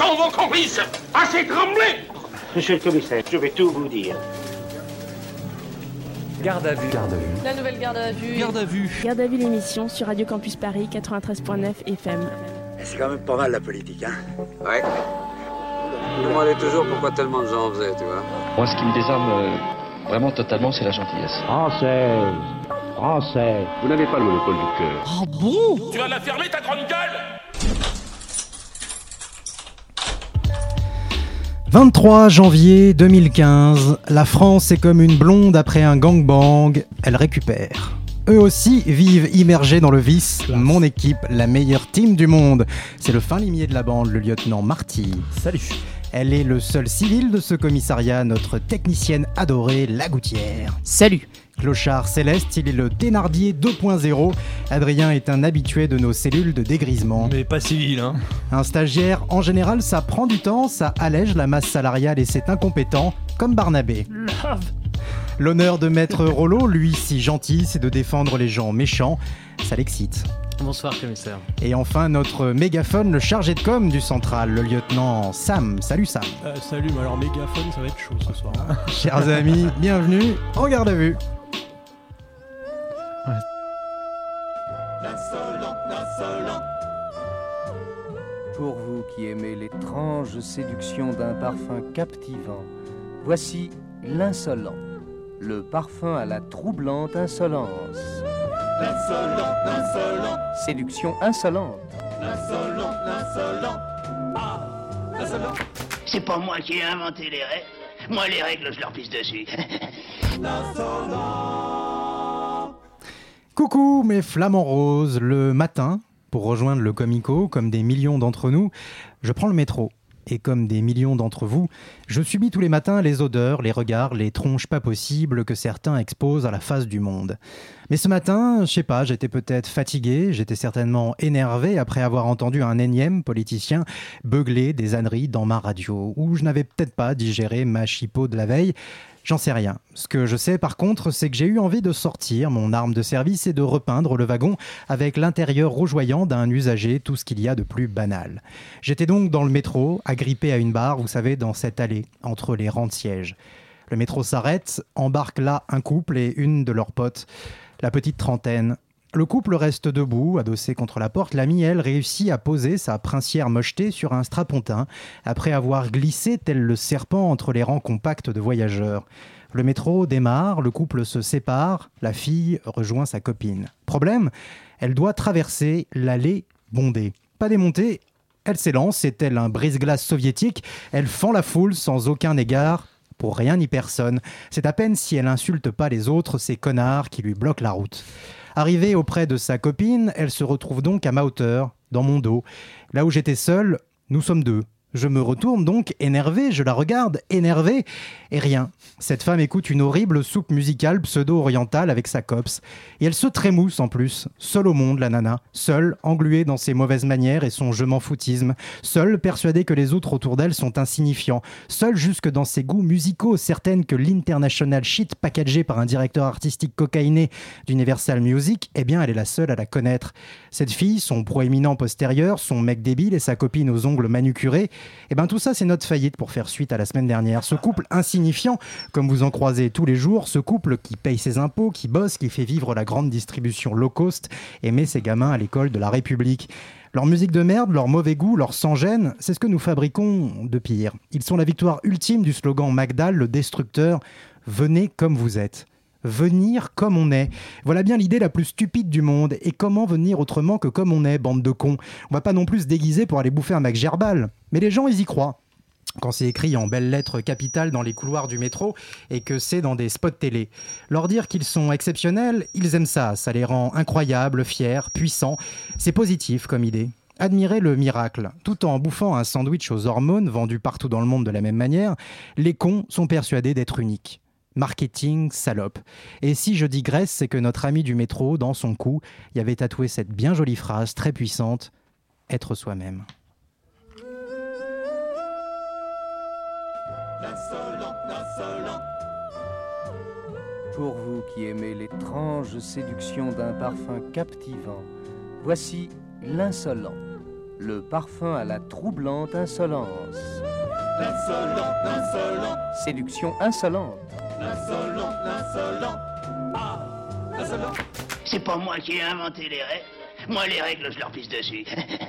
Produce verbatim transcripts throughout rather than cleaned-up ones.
sont vos complices? Assez tremblé! Monsieur le commissaire, je vais tout vous dire. Garde à vue. Garde à vue. La nouvelle garde à vue. Garde à vue. Garde à vue, l'émission sur Radio Campus Paris quatre-vingt-treize point neuf F M. C'est quand même pas mal la politique, hein? Ouais. Je me demandais toujours pourquoi tellement de gens en faisaient, tu vois. Moi, ce qui me désarme euh, vraiment totalement, c'est la gentillesse. Française, Français. Vous n'avez pas le monopole du cœur. Ah bon? Tu vas la fermer, ta grande gueule! vingt-trois janvier deux mille quinze, la France est comme une blonde après un gangbang, elle récupère. Eux aussi vivent immergés dans le vice. Mon équipe, la meilleure team du monde. C'est le fin limier de la bande, le lieutenant Marty. Salut. Elle est le seul civil de ce commissariat, notre technicienne adorée, la Gouttière. Salut. Clochard céleste, il est le Thénardier deux point zéro. Adrien est un habitué de nos cellules de dégrisement. Mais pas civil, hein. Un stagiaire, en général, ça prend du temps, ça allège la masse salariale et c'est incompétent, comme Barnabé. Love. L'honneur de maître Rollo, lui si gentil, c'est de défendre les gens méchants. Ça l'excite. Bonsoir, commissaire. Et enfin, notre mégaphone, le chargé de com du central, le lieutenant Sam. Salut Sam. Euh, salut, mais alors mégaphone, ça va être chaud ce soir. Chers amis, bienvenue en garde à vue. Ouais. L'insolent, l'insolent. Pour vous qui aimez l'étrange séduction d'un parfum captivant, voici l'insolent, le parfum à la troublante insolence. L'insolent, l'insolent. Séduction insolente. L'insolent, l'insolent. Ah, l'insolent. C'est pas moi qui ai inventé les règles. Moi, les règles, je leur pisse dessus. L'insolent. Coucou mes flamants roses, le matin, pour rejoindre le Comico, comme des millions d'entre nous, je prends le métro. Et comme des millions d'entre vous, je subis tous les matins les odeurs, les regards, les tronches pas possibles que certains exposent à la face du monde. Mais ce matin, je sais pas, j'étais peut-être fatigué, j'étais certainement énervé après avoir entendu un énième politicien beugler des âneries dans ma radio, ou je n'avais peut-être pas digéré ma chipot de la veille. J'en sais rien. Ce que je sais par contre, c'est que j'ai eu envie de sortir mon arme de service et de repeindre le wagon avec l'intérieur rougeoyant d'un usager, tout ce qu'il y a de plus banal. J'étais donc dans le métro, agrippé à une barre, vous savez, dans cette allée, entre les rangs de sièges. Le métro s'arrête, embarque là un couple et une de leurs potes, la petite trentaine. Le couple reste debout, adossé contre la porte. L'amie, elle, réussit à poser sa princière mocheté sur un strapontin, après avoir glissé tel le serpent entre les rangs compacts de voyageurs. Le métro démarre, le couple se sépare, la fille rejoint sa copine. Problème, elle doit traverser l'allée bondée. Pas démontée, elle s'élance, c'est tel un brise-glace soviétique, elle fend la foule sans aucun égard. Pour rien ni personne. C'est à peine si elle insulte pas les autres, ces connards qui lui bloquent la route. Arrivée auprès de sa copine, elle se retrouve donc à ma hauteur, dans mon dos. Là où j'étais seul, nous sommes deux. Je me retourne donc, énervé, je la regarde, énervé, et rien. Cette femme écoute une horrible soupe musicale pseudo-orientale avec sa copse. Et elle se trémousse en plus, seule au monde, la nana. Seule, engluée dans ses mauvaises manières et son je m'en foutisme. Seule, persuadée que les autres autour d'elle sont insignifiants. Seule jusque dans ses goûts musicaux, certaine que l'international shit packagé par un directeur artistique cocaïné d'Universal Music, eh bien, elle est la seule à la connaître. Cette fille, son proéminent postérieur, son mec débile et sa copine aux ongles manucurés, et bien tout ça c'est notre faillite pour faire suite à la semaine dernière. Ce couple insignifiant, comme vous en croisez tous les jours, ce couple qui paye ses impôts, qui bosse, qui fait vivre la grande distribution low cost et met ses gamins à l'école de la République. Leur musique de merde, leur mauvais goût, leur sans-gêne, c'est ce que nous fabriquons de pire. Ils sont la victoire ultime du slogan Magdal, le destructeur « Venez comme vous êtes ». Venir comme on est. Voilà bien l'idée la plus stupide du monde. Et comment venir autrement que comme on est, bande de cons? On va pas non plus se déguiser pour aller bouffer un Mac Gerbal. Mais les gens, ils y croient. Quand c'est écrit en belles lettres capitales dans les couloirs du métro et que c'est dans des spots télé. Leur dire qu'ils sont exceptionnels, ils aiment ça. Ça les rend incroyables, fiers, puissants. C'est positif comme idée. Admirer le miracle. Tout en bouffant un sandwich aux hormones vendu partout dans le monde de la même manière, les cons sont persuadés d'être uniques. Marketing salope. Et si je digresse, c'est que notre ami du métro, dans son cou, y avait tatoué cette bien jolie phrase très puissante « Être soi-même ». L'insolent, l'insolent. Pour vous qui aimez l'étrange séduction d'un parfum captivant, voici l'insolent, le parfum à la troublante insolence. L'insolent, l'insolent, Séduction insolente. l'insolent, l'insolent. Ah, l'insolent, C'est pas moi qui ai inventé les règles. Moi, les règles, je leur pisse dessus.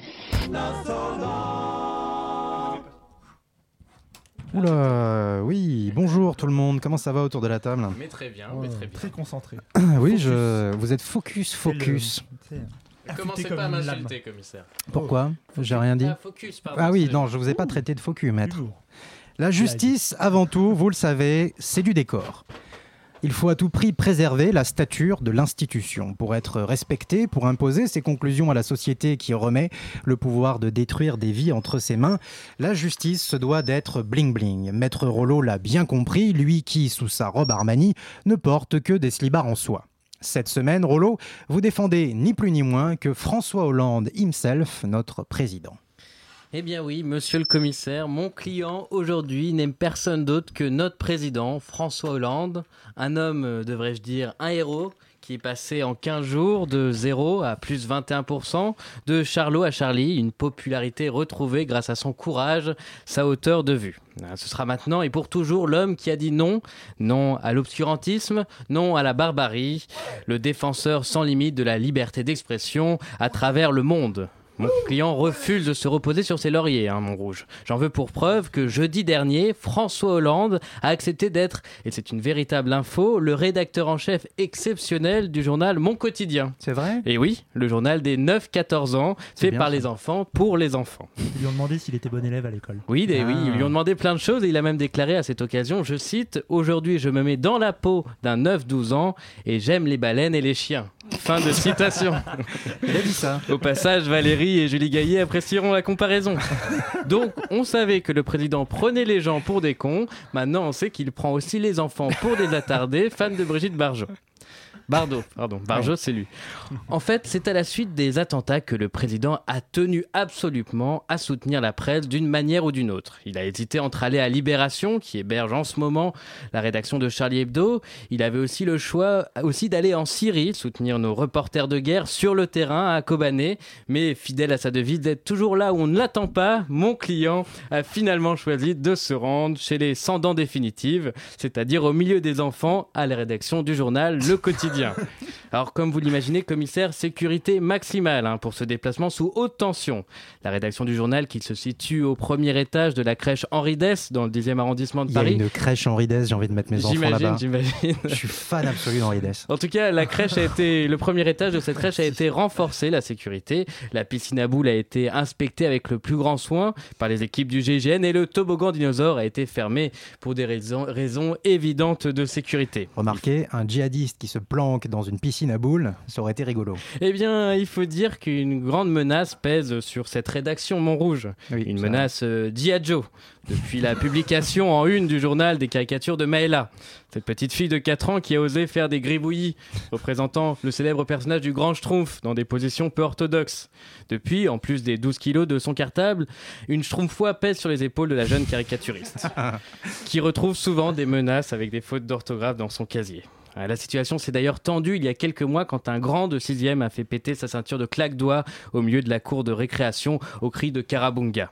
Oula, oui, bonjour tout le monde, comment ça va autour de la table? Mais très bien, mais très bien. Très concentré. Oui, je... vous êtes focus, focus. C'est le- c'est Commencez affûté pas à comme une m'insulter, commissaire. Pourquoi? J'ai rien dit. Ah, focus, pardon. Ah oui, c'est- non, je vous ai pas traité de faux cul, maître. Du lourd. La justice, avant tout, vous le savez, c'est du décor. Il faut à tout prix préserver la stature de l'institution pour être respecté, pour imposer ses conclusions à la société qui remet le pouvoir de détruire des vies entre ses mains. La justice se doit d'être bling-bling. Maître Rollo l'a bien compris, lui qui, sous sa robe Armani, ne porte que des slibards en soie. Cette semaine, Rollo, vous défendez ni plus ni moins que François Hollande himself, notre président. Eh bien oui, monsieur le commissaire, mon client aujourd'hui n'aime personne d'autre que notre président, François Hollande. Un homme, euh, devrais-je dire, un héros, qui est passé en quinze jours de zéro à plus vingt et un pour cent, de Charlot à Charlie, une popularité retrouvée grâce à son courage, sa hauteur de vue. Ce sera maintenant et pour toujours l'homme qui a dit non, non à l'obscurantisme, non à la barbarie, le défenseur sans limite de la liberté d'expression à travers le monde. Mon client refuse de se reposer sur ses lauriers, hein, mon rouge. J'en veux pour preuve que jeudi dernier, François Hollande a accepté d'être, et c'est une véritable info, le rédacteur en chef exceptionnel du journal Mon Quotidien. C'est vrai? Et oui, le journal des neuf quatorze ans, C'est fait bien, par ça. les enfants, pour les enfants. Ils lui ont demandé s'il était bon élève à l'école. Oui, des, Ah. oui, ils lui ont demandé plein de choses et il a même déclaré à cette occasion, je cite, « Aujourd'hui, je me mets dans la peau d'un neuf douze ans et j'aime les baleines et les chiens. » Fin de citation. Il a dit ça. Au passage, Valérie et Julie Gaillet apprécieront la comparaison. Donc, on savait que le président prenait les gens pour des cons. Maintenant, on sait qu'il prend aussi les enfants pour des attardés, fans de Brigitte Bardot. Bardot, pardon, Bardot, c'est lui. En fait, c'est à la suite des attentats que le président a tenu absolument à soutenir la presse d'une manière ou d'une autre. Il a hésité entre aller à Libération, qui héberge en ce moment la rédaction de Charlie Hebdo. Il avait aussi le choix aussi d'aller en Syrie, soutenir nos reporters de guerre sur le terrain à Kobané. Mais fidèle à sa devise d'être toujours là où on ne l'attend pas, mon client a finalement choisi de se rendre chez les sans dents définitives, c'est-à-dire au milieu des enfants, à la rédaction du journal Le Quotidien. Alors, comme vous l'imaginez, commissaire, sécurité maximale hein, pour ce déplacement sous haute tension. La rédaction du journal, qui se situe au premier étage de la crèche Henri Dess, dans le dixième arrondissement de Il y a Paris. une crèche Henri Dess, j'ai envie de mettre mes enfants J'imagine, là-bas. j'imagine. Je suis fan absolu d'Henri Dess. En tout cas, la crèche a été, le premier étage de cette crèche a été renforcé, la sécurité. La piscine à boules a été inspectée avec le plus grand soin par les équipes du G I G N et le toboggan dinosaure a été fermé pour des raisons, raisons évidentes de sécurité. Remarquez, un djihadiste qui se planque dans une piscine à boules, ça aurait été rigolo. Eh bien, il faut dire qu'une grande menace pèse sur cette rédaction Montrouge. Oui, Une ça- menace euh, Diageo, depuis la publication en une du journal des caricatures de Maëla. Cette petite fille de quatre ans qui a osé faire des gribouillis, représentant le célèbre personnage du Grand Schtroumpf dans des positions peu orthodoxes. Depuis, en plus des douze kilos de son cartable, une schtroumpfoie pèse sur les épaules de la jeune caricaturiste, qui retrouve souvent des menaces avec des fautes d'orthographe dans son casier. La situation s'est d'ailleurs tendue il y a quelques mois quand un grand de sixième a fait péter sa ceinture de claque-doigts au milieu de la cour de récréation au cri de Karabunga.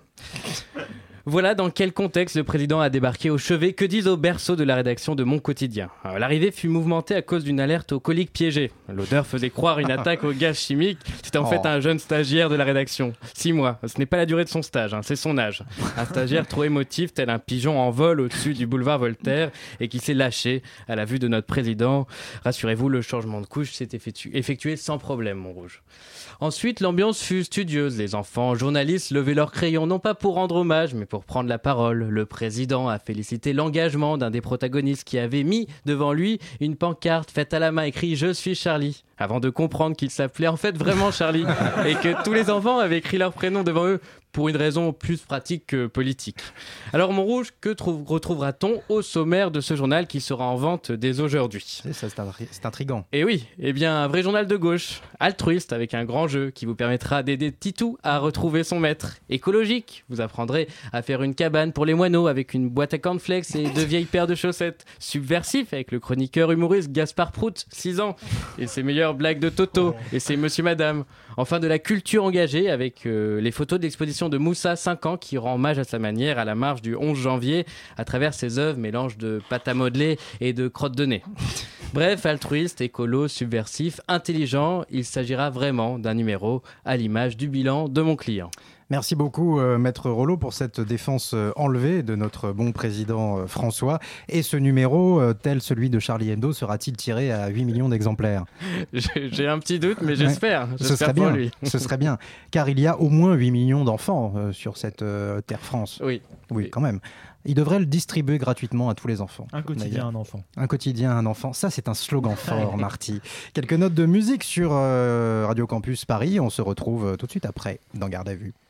Voilà dans quel contexte le président a débarqué au chevet, que disent au berceau de la rédaction de Mon Quotidien. Alors, l'arrivée fut mouvementée à cause d'une alerte au colique piégé. L'odeur faisait croire une attaque au gaz chimique. C'était en Oh. fait un jeune stagiaire de la rédaction. Six mois. Ce n'est pas la durée de son stage, hein, c'est son âge. Un stagiaire trop émotif, tel un pigeon en vol au-dessus du boulevard Voltaire et qui s'est lâché à la vue de notre président. Rassurez-vous, le changement de couche s'est effectu- effectué sans problème, mon rouge. Ensuite, l'ambiance fut studieuse. Les enfants journalistes levaient leurs crayons, non pas pour rendre hommage, mais pour prendre la parole. Le président a félicité l'engagement d'un des protagonistes qui avait mis devant lui une pancarte faite à la main écrit « Je suis Charlie », avant de comprendre qu'il s'appelait en fait vraiment Charlie et que tous les enfants avaient écrit leur prénom devant eux pour une raison plus pratique que politique. Alors Montrouge, que trouve, retrouvera-t-on au sommaire de ce journal qui sera en vente dès aujourd'hui ? C'est, ça, c'est, intri- c'est intriguant. Et oui, eh bien un vrai journal de gauche, altruiste avec un grand jeu qui vous permettra d'aider Titou à retrouver son maître. Écologique, vous apprendrez à faire une cabane pour les moineaux avec une boîte à cornflakes et deux vieilles paires de chaussettes. Subversif avec le chroniqueur humoriste Gaspard Prout, six ans, et ses meilleures blagues de Toto et ses Monsieur Madame. Enfin de la culture engagée avec euh, les photos de l'exposition de Moussa, cinq ans, qui rend hommage à sa manière à la marche du onze janvier à travers ses œuvres mélange de pâte à modeler et de crotte de nez. Bref, altruiste, écolo, subversif, intelligent, il s'agira vraiment d'un numéro à l'image du bilan de mon client. Merci beaucoup, euh, Maître Rollo, pour cette défense euh, enlevée de notre bon président euh, François. Et ce numéro, euh, tel celui de Charlie Hebdo, sera-t-il tiré à huit millions d'exemplaires ? J'ai, j'ai un petit doute, mais j'espère. Ouais. j'espère ce serait pour bien, lui. Ce serait bien, car il y a au moins huit millions d'enfants euh, sur cette euh, Terre France. Oui. Oui, quand même. Il devrait le distribuer gratuitement à tous les enfants. Un quotidien, un enfant. Un quotidien, un enfant. Ça, c'est un slogan fort, Marty. Quelques notes de musique sur euh, Radio Campus Paris. On se retrouve euh, tout de suite après dans Garde à vue.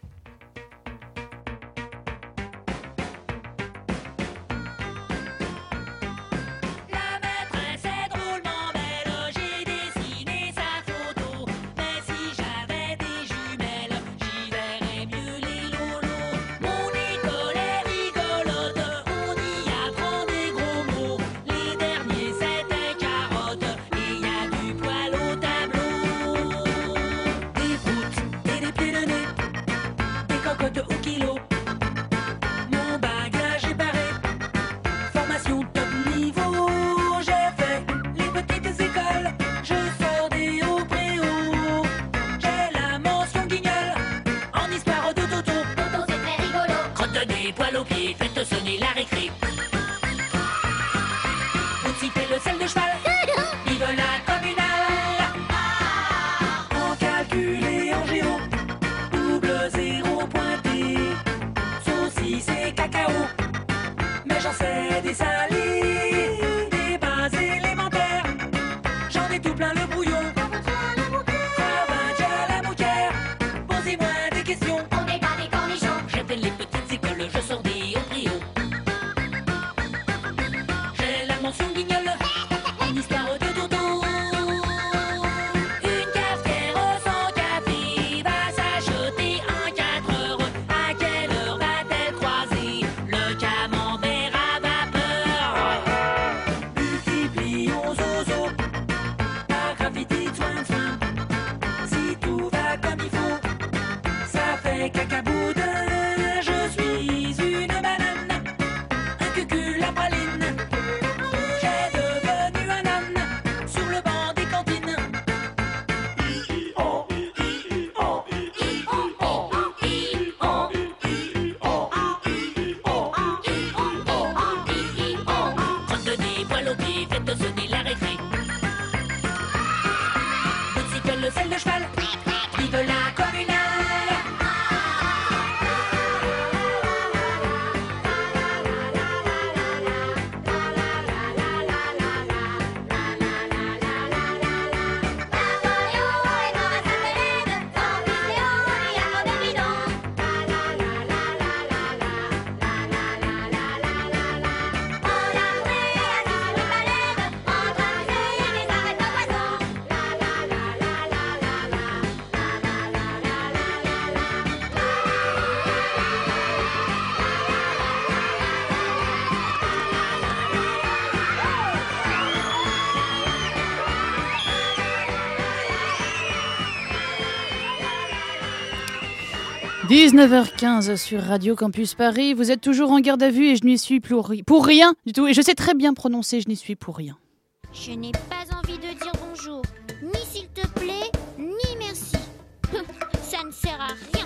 dix-neuf heures quinze sur Radio Campus Paris. Vous êtes toujours en garde à vue et je n'y suis pour, ri- pour rien du tout. Et je sais très bien prononcer, je n'y suis pour rien. Je n'ai pas envie de dire bonjour, ni s'il te plaît, ni merci. Ça ne sert à rien.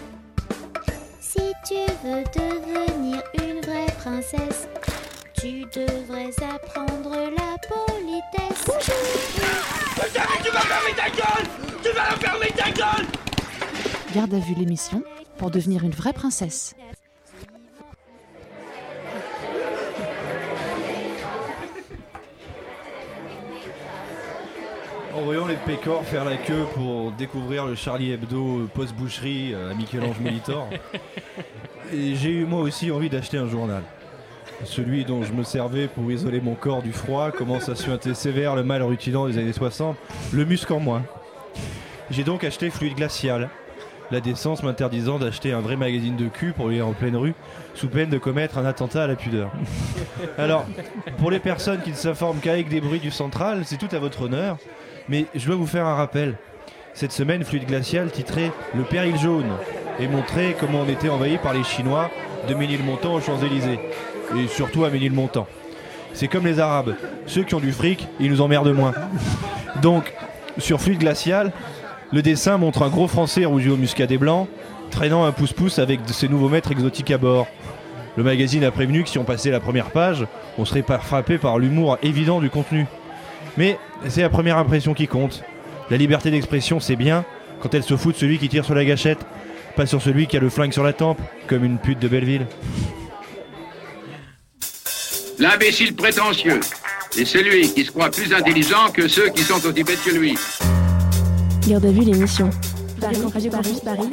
Si tu veux devenir une vraie princesse, tu devrais apprendre la politesse. Bonjour. Tu vas fermer ta gueule. Tu vas la fermer ta gueule. Garde à vue l'émission pour devenir une vraie princesse. en voyant les pécores faire la queue pour découvrir le Charlie Hebdo post-boucherie à Michel-Ange Molitor. Et j'ai eu moi aussi envie d'acheter un journal. Celui dont je me servais pour isoler mon corps du froid commence à suinter sévère le mal rutilant des années soixante, le musc en moins. J'ai donc acheté Fluide Glacial, la décence m'interdisant d'acheter un vrai magazine de cul pour lire en pleine rue, sous peine de commettre un attentat à la pudeur. Alors, pour les personnes qui ne s'informent qu'avec des bruits du central, c'est tout à votre honneur, mais je dois vous faire un rappel. Cette semaine, Fluide Glacial titrait « Le péril jaune » et montrait comment on était envahi par les Chinois de Ménilmontant aux Champs-Élysées. Et surtout à Ménilmontant. C'est comme les Arabes, ceux qui ont du fric, ils nous emmerdent moins. Donc, sur Fluide Glacial, le dessin montre un gros Français rougi au muscadet blanc, traînant un pouce-pouce avec ses nouveaux maîtres exotiques à bord. Le magazine a prévenu que si on passait la première page, on serait pas frappé par l'humour évident du contenu. Mais c'est la première impression qui compte. La liberté d'expression, c'est bien quand elle se fout de celui qui tire sur la gâchette, pas sur celui qui a le flingue sur la tempe, comme une pute de Belleville. L'imbécile prétentieux est celui qui se croit plus intelligent que ceux qui sont aussi bêtes que lui. Garde à vue l'émission. Paris, Radio Campus Paris.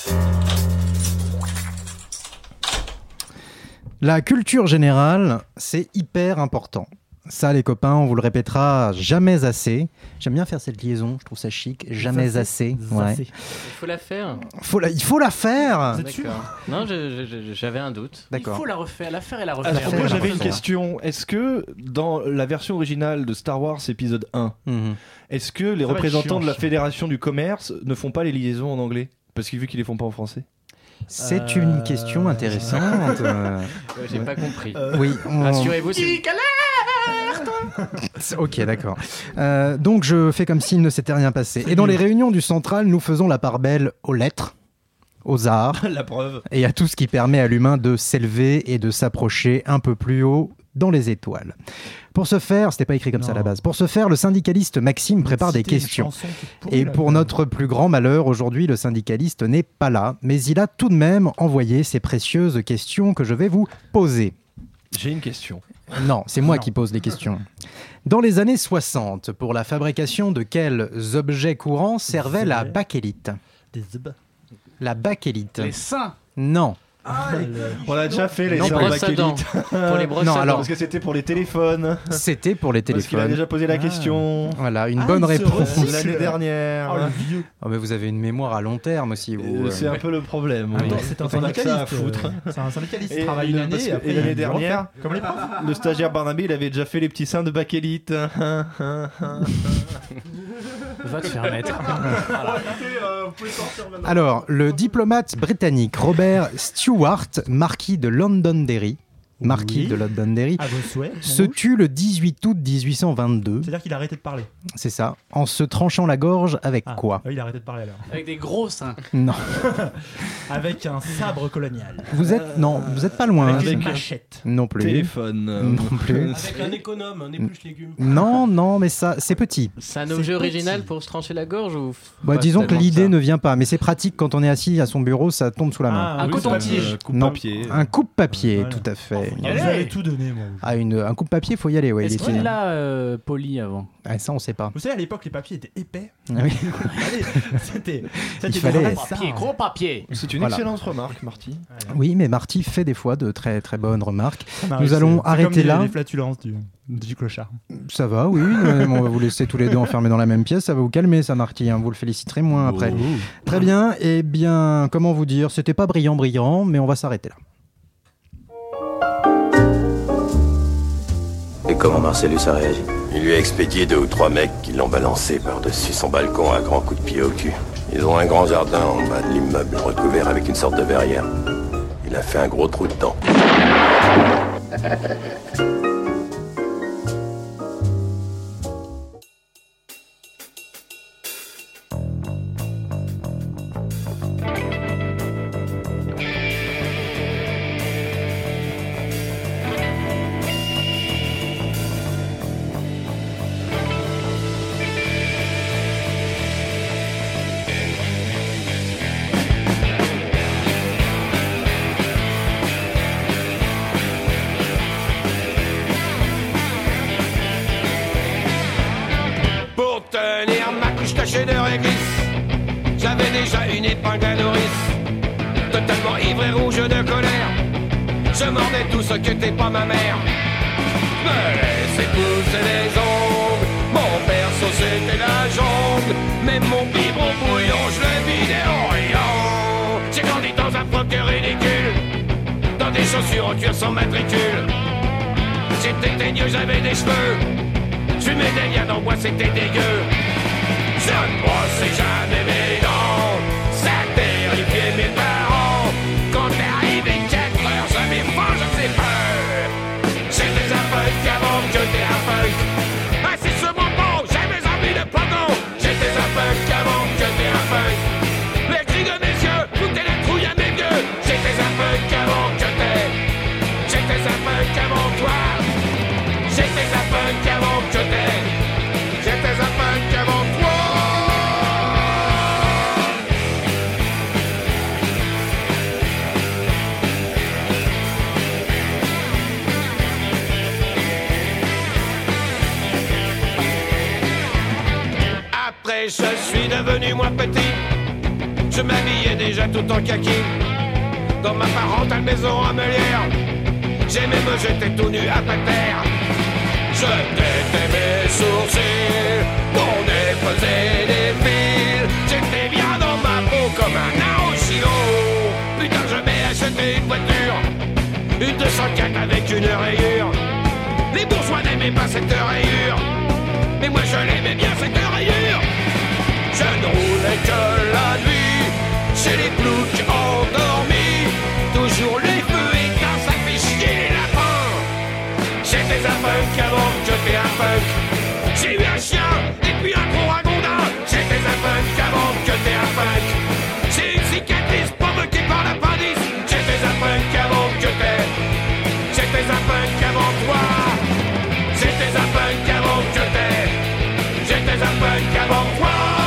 La culture générale, c'est hyper important. Ça, les copains, on vous le répétera jamais assez. J'aime bien faire cette liaison, je trouve ça chic. Jamais assez. Ouais. Il faut la faire. Faut la, il faut la faire. Vous êtes sûr ? Non, je, je, j'avais un doute. D'accord. Il faut la refaire, la faire et la refaire. Alors, moi, j'avais une question. Est-ce que dans la version originale de Star Wars épisode un, mm-hmm. est-ce que les Ça représentants chiant, de la chiant. Fédération du commerce ne font pas les liaisons en anglais ? Parce que vu qu'ils les font pas en français. C'est euh... une question intéressante. euh... ouais, j'ai pas compris. Euh... Oui. On... Rassurez-vous. C'est... Ok, d'accord. Euh, donc je fais comme s'il ne s'était rien passé. Et dans les réunions du Central, nous faisons la part belle aux lettres, aux arts, la preuve, et à tout ce qui permet à l'humain de s'élever et de s'approcher un peu plus haut dans les étoiles. Pour ce faire, c'était pas écrit comme non. ça à la base. Pour ce faire, le syndicaliste Maxime prépare des questions. Et pour notre plus grand malheur, aujourd'hui, le syndicaliste n'est pas là, mais il a tout de même envoyé ces précieuses questions que je vais vous poser. J'ai une question. Non, c'est moi non. qui pose les questions. Dans les années soixante, pour la fabrication de quels objets courants servait la bakélite ? Des ob... La bakélite. Les seins ? Non. Ah, le... On l'a déjà fait les non, seins en bakélite. Pour les brosses non, à alors, parce que c'était pour les téléphones. C'était pour les téléphones. Parce qu'il a déjà posé la ah. question. Voilà, une ah, bonne réponse. L'année dernière. Oh, le vieux. Oh, mais vous avez une mémoire à long terme aussi. Vous, euh, c'est euh... un peu le problème. Attends, oui. c'est un syndicaliste. Ça à foutre. Euh, c'est un syndicaliste qui et travaille une année. Et, après, et l'année dernière, comme les profs. Le stagiaire Barnaby, il avait déjà fait les petits seins de bakélite. Va te faire mettre. Alors, le diplomate britannique Robert Stewart, marquis de Londonderry, marquis oui. de Londonderry, se tue le dix-huit août dix-huit cent vingt-deux. C'est-à-dire qu'il a arrêté de parler. C'est ça, en se tranchant la gorge avec ah, quoi ? Oui, il a arrêté de parler alors. Avec des gros seins. Non. Avec un sabre colonial. Vous êtes non, vous êtes pas loin. Avec une machette. Non plus. Téléphone. Non plus. Avec un économe, un épluche légumes. Non, non, mais ça, c'est petit. C'est un objet c'est original petit. Pour se trancher la gorge ou bah, disons que l'idée ça. ne vient pas, mais c'est pratique quand on est assis à son bureau, ça tombe sous la main. Ah, un oui, coton-tige. Non, papier. Un coupe-papier, voilà. Tout à fait. Oh, vous avez tout donné, moi. Ah, une, un coupe-papier, faut y aller, ouais. Est-ce qu'il était... l'a euh, poli avant ? Ah, ça, on sait pas. Vous savez, à l'époque, les papiers étaient épais. Ah oui. C'était, c'était il fallait gros papier, gros papier. C'est une voilà. excellente remarque, Marty. Oui, mais Marty fait des fois de très très bonnes remarques. Non, Nous allons c'est, arrêter c'est là. Les flatulences du, du clochard. Ça va, oui. On va vous laisser tous les deux enfermés dans la même pièce. Ça va vous calmer, ça, Marty. Hein. Vous le féliciterez moins oh. après. Très bien. Eh bien, comment vous dire ? C'était pas brillant, brillant, mais on va s'arrêter là. Et comment Marcellus a réagi ? Il lui a expédié deux ou trois mecs qui l'ont balancé par-dessus son balcon à grands coups de pied au cul. Ils ont un grand jardin en bas de l'immeuble, recouvert avec une sorte de verrière. Il a fait un gros trou dedans. caché de réglisse. J'avais déjà une épingle à nourrice. Totalement ivre et rouge de colère, je mordais tout ce que t'es pas ma mère. Me laissais pousser les ongles, mon perso c'était la jambe. Même mon biberon bouillon, je le vidais en riant. J'ai grandi dans un froc ridicule, dans des chaussures en cuir sans matricule. J'étais teigneux, j'avais des cheveux, j'fumais des liens en bois, c'était dégueu. Je ne brossais jamais mes dents, ça terrifiait mes parents. Quand t'es arrivé quatre heures, j'avais faim, j'avais peur. J'étais un punk avant que t'es un punk. Assis sur mon banc, j'avais envie de pogon. J'étais un punk avant que t'es un punk. Les cris de mes yeux foutaient la trouille à mes vieux. J'étais un punk avant que t'es. J'étais un punk avant toi. J'étais un punk avant que t'es. J'étais un punk avant toi. Après je suis devenu moins petit, je m'habillais déjà tout en kaki. Dans ma parentale maison à Meulière, j'aimais me jeter tout nu à terre. Je têtais mes sourcils, mon nez faisait des fils. J'étais bien dans ma peau comme un naoshio. Putain, je m'ai acheté une voiture, une deux cent quatre avec une rayure. Les bourgeois n'aimaient pas cette rayure, mais moi je l'aimais bien cette rayure. Je ne roulais que la nuit, chez les ploucs endormis. Toujours les feux éteints, ça fait chier les lapins. J'étais un punk avant que t'es un punk. J'ai eu un chien et puis un gros ragondin. J'étais un punk avant que t'es un punk. J'ai une cicatrice provoquée par l'appendice. J'étais un punk avant que t'es. J'étais un punk avant toi. J'étais un punk avant que t'es. J'étais un punk avant toi.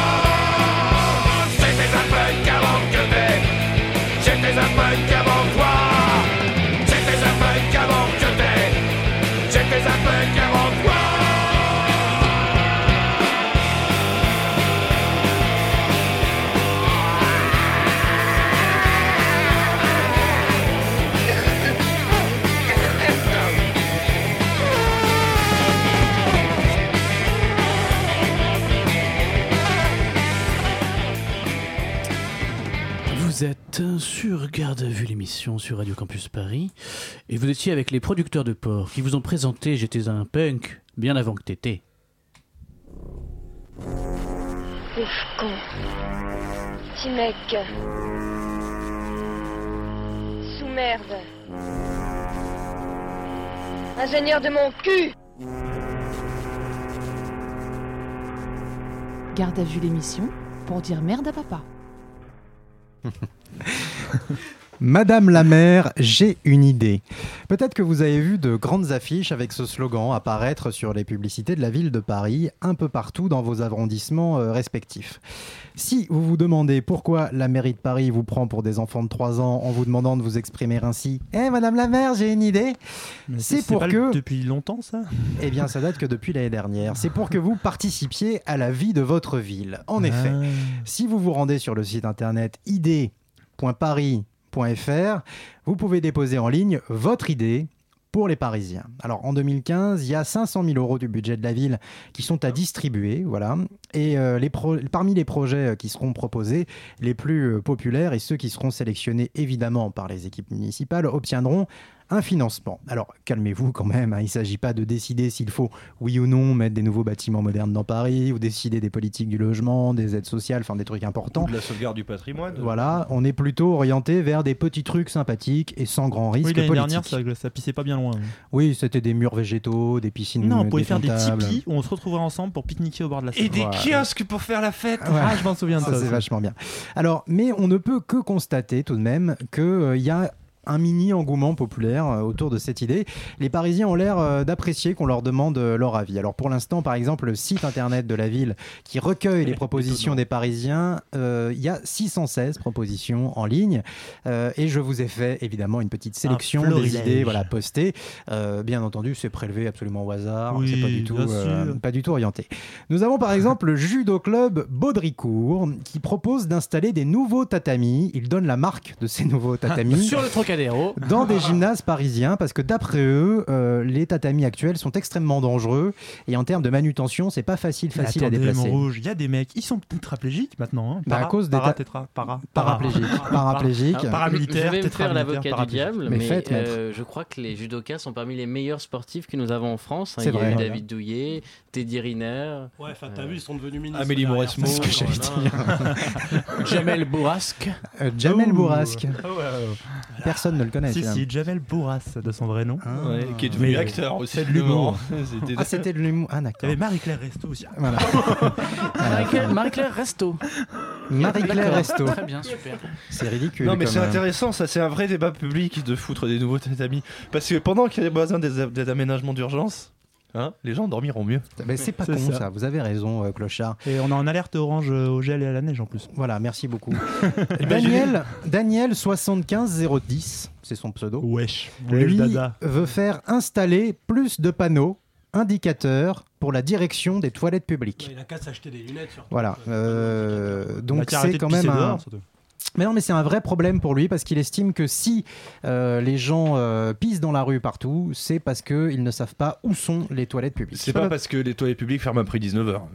J'étais un punk avant que t'es. J'étais un punk avant toi. J'étais un punk avant que t'es. J'étais un punk avant toi. Vous êtes sur Garde à vue, l'émission sur Radio Campus Paris, et vous étiez avec les producteurs de porc qui vous ont présenté J'étais un punk bien avant que t'étais. Pauvre con. Petit mec. Sous merde. Ingénieur de mon cul. Garde à vue l'émission pour dire merde à papa. Madame la maire, j'ai une idée. Peut-être que vous avez vu de grandes affiches avec ce slogan apparaître sur les publicités de la ville de Paris, un peu partout dans vos arrondissements euh, respectifs. Si vous vous demandez pourquoi la mairie de Paris vous prend pour des enfants de trois ans en vous demandant de vous exprimer ainsi, « Eh, Madame la maire, j'ai une idée !» C'est pour pas que... le- depuis longtemps, ça Eh bien, ça date que depuis l'année dernière. C'est pour que vous participiez à la vie de votre ville. En effet, Ah. si vous vous rendez sur le site internet idée point paris point f r, vous pouvez déposer en ligne votre idée pour les Parisiens. Alors, en deux mille quinze, il y a cinq cent mille euros du budget de la ville qui sont à distribuer, voilà. Et euh, les pro- parmi les projets qui seront proposés, les plus euh, populaires et ceux qui seront sélectionnés évidemment par les équipes municipales obtiendront un financement. Alors, calmez-vous quand même, hein, il ne s'agit pas de décider s'il faut, oui ou non, mettre des nouveaux bâtiments modernes dans Paris, ou décider des politiques du logement, des aides sociales, enfin des trucs importants. Ou de la sauvegarde du patrimoine. Voilà, on est plutôt orienté vers des petits trucs sympathiques et sans grand risque Oui, l'année politique. dernière, ça, ça pissait pas bien loin. Oui, c'était des murs végétaux, des piscines Non, on pouvait faire des démontables. tipis où on se retrouverait ensemble pour pique-niquer au bord de la Seine. Et des Voilà. kiosques pour faire la fête. Ouais. Ah, je m'en souviens de ça. Ça, c'est aussi. vachement bien. Alors, mais on ne peut que constater tout de même qu'il y a un mini engouement populaire euh, autour de cette idée. Les Parisiens ont l'air euh, d'apprécier qu'on leur demande euh, leur avis. Alors pour l'instant, par exemple, le site internet de la ville qui recueille les propositions des Parisiens, euh, il y a six cent seize propositions en ligne euh, et je vous ai fait évidemment une petite sélection des idées voilà, postées. Euh, bien entendu, c'est prélevé absolument au hasard, oui, c'est pas du tout, euh, sûr. pas du tout orienté. Nous avons par exemple le judo club Baudricourt qui propose d'installer des nouveaux tatamis. Il donne la marque de ces nouveaux tatamis Sur le Trocadéro. dans des gymnases parisiens parce que d'après eux, euh, les tatamis actuels sont extrêmement dangereux et en termes de manutention, c'est pas facile Mais facile attendez, à déplacer. mon rouge, il y a des mecs, ils sont tétraplégiques maintenant. Hein. Bah, Para, à cause des para, ta- tétra, para, Paraplégiques, paraplégiques. Je Paramilitaire, vais me faire l'avocat du tétramilitaire, diable, Mais mais, faites, maître. euh, je crois que les judokas sont parmi les meilleurs sportifs que nous avons en France. hein. C'est Il y vrai. a eu Voilà. David Douillet, Teddy Riner. Ouais, enfin, t'as vu, ils sont devenus ministres. Amélie derrière. Mauresmo. C'est ce que j'allais dire. Jamel Bourrasque. Euh, Jamel Oh. Bourrasque. Ah ouais, ouais. Personne ne le connaît. Si, finalement. si, Javel Bourras de son vrai nom. Ah. Ouais, qui est devenu Mais- acteur aussi. C'est de l'humour. C'était- Ah, c'était de l'humour. Ah, Il y d'accord. avait Marie-Claire Resto aussi. Voilà. Marie-Claire, Marie-Claire Resto. Marie-Claire D'accord. Resto. Très bien, super. C'est ridicule. Non mais comme, c'est euh, intéressant, ça c'est un vrai débat public de foutre des nouveaux tatamis. Parce que pendant qu'il y a besoin des, des aménagements d'urgence, hein, les gens dormiront mieux. Mais c'est pas C'est con ça. ça. Vous avez raison, euh, Clochard. Et on a en alerte orange euh, au gel et à la neige en plus. Voilà, merci beaucoup. Daniel, Daniel soixante-quinze zéro dix, c'est son pseudo. Wesh. Lui Wesh, dada. veut faire installer plus de panneaux indicateurs pour la direction des toilettes publiques. Il a qu'à s'acheter des lunettes surtout. Voilà. euh, On donc a qu'à arrêter c'est de quand pisser même un. dehors, surtout. Mais non, mais c'est un vrai problème pour lui parce qu'il estime que si euh, les gens euh, pissent dans la rue partout, c'est parce qu'ils ne savent pas où sont les toilettes publiques. C'est pas parce que les toilettes publiques ferment après dix-neuf heures.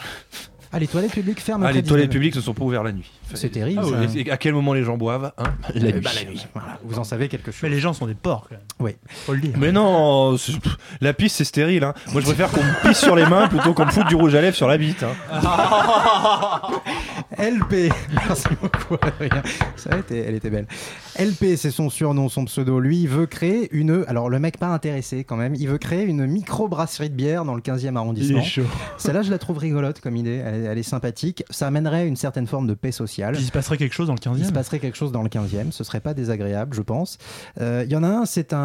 Ah, les toilettes publiques ferment Ah, après les toilettes dix-neuf heures. publiques ne sont pas ouvertes la nuit. C'est terrible. Ah, ça. ouais. Et à quel moment les gens boivent hein La Eh nuit. ben, la nuit. Voilà. Vous en savez quelque chose. Mais les gens sont des porcs. quand même. Oui. Faut le dire. Mais non, c'est- pff, la pisse c'est stérile. Hein. Moi je préfère qu'on me pisse sur les mains plutôt qu'on me foute du rouge à lèvres sur la bite. Hein. L P, merci beaucoup Adrien. Ça a été, elle était belle. L P, c'est son surnom, son pseudo. Lui, il veut créer une. Alors, le mec pas intéressé quand même. Il veut créer une micro-brasserie de bière dans le quinzième arrondissement. Il est chaud. Celle-là, je la trouve rigolote comme idée. Elle, est- elle est sympathique. Ça amènerait une certaine forme de paix sociale. Puis il se passerait quelque chose dans le Il se quinzième. passerait quelque chose dans le quinzième. Ce serait pas désagréable, je pense. Euh, Il y en a un, c'est un,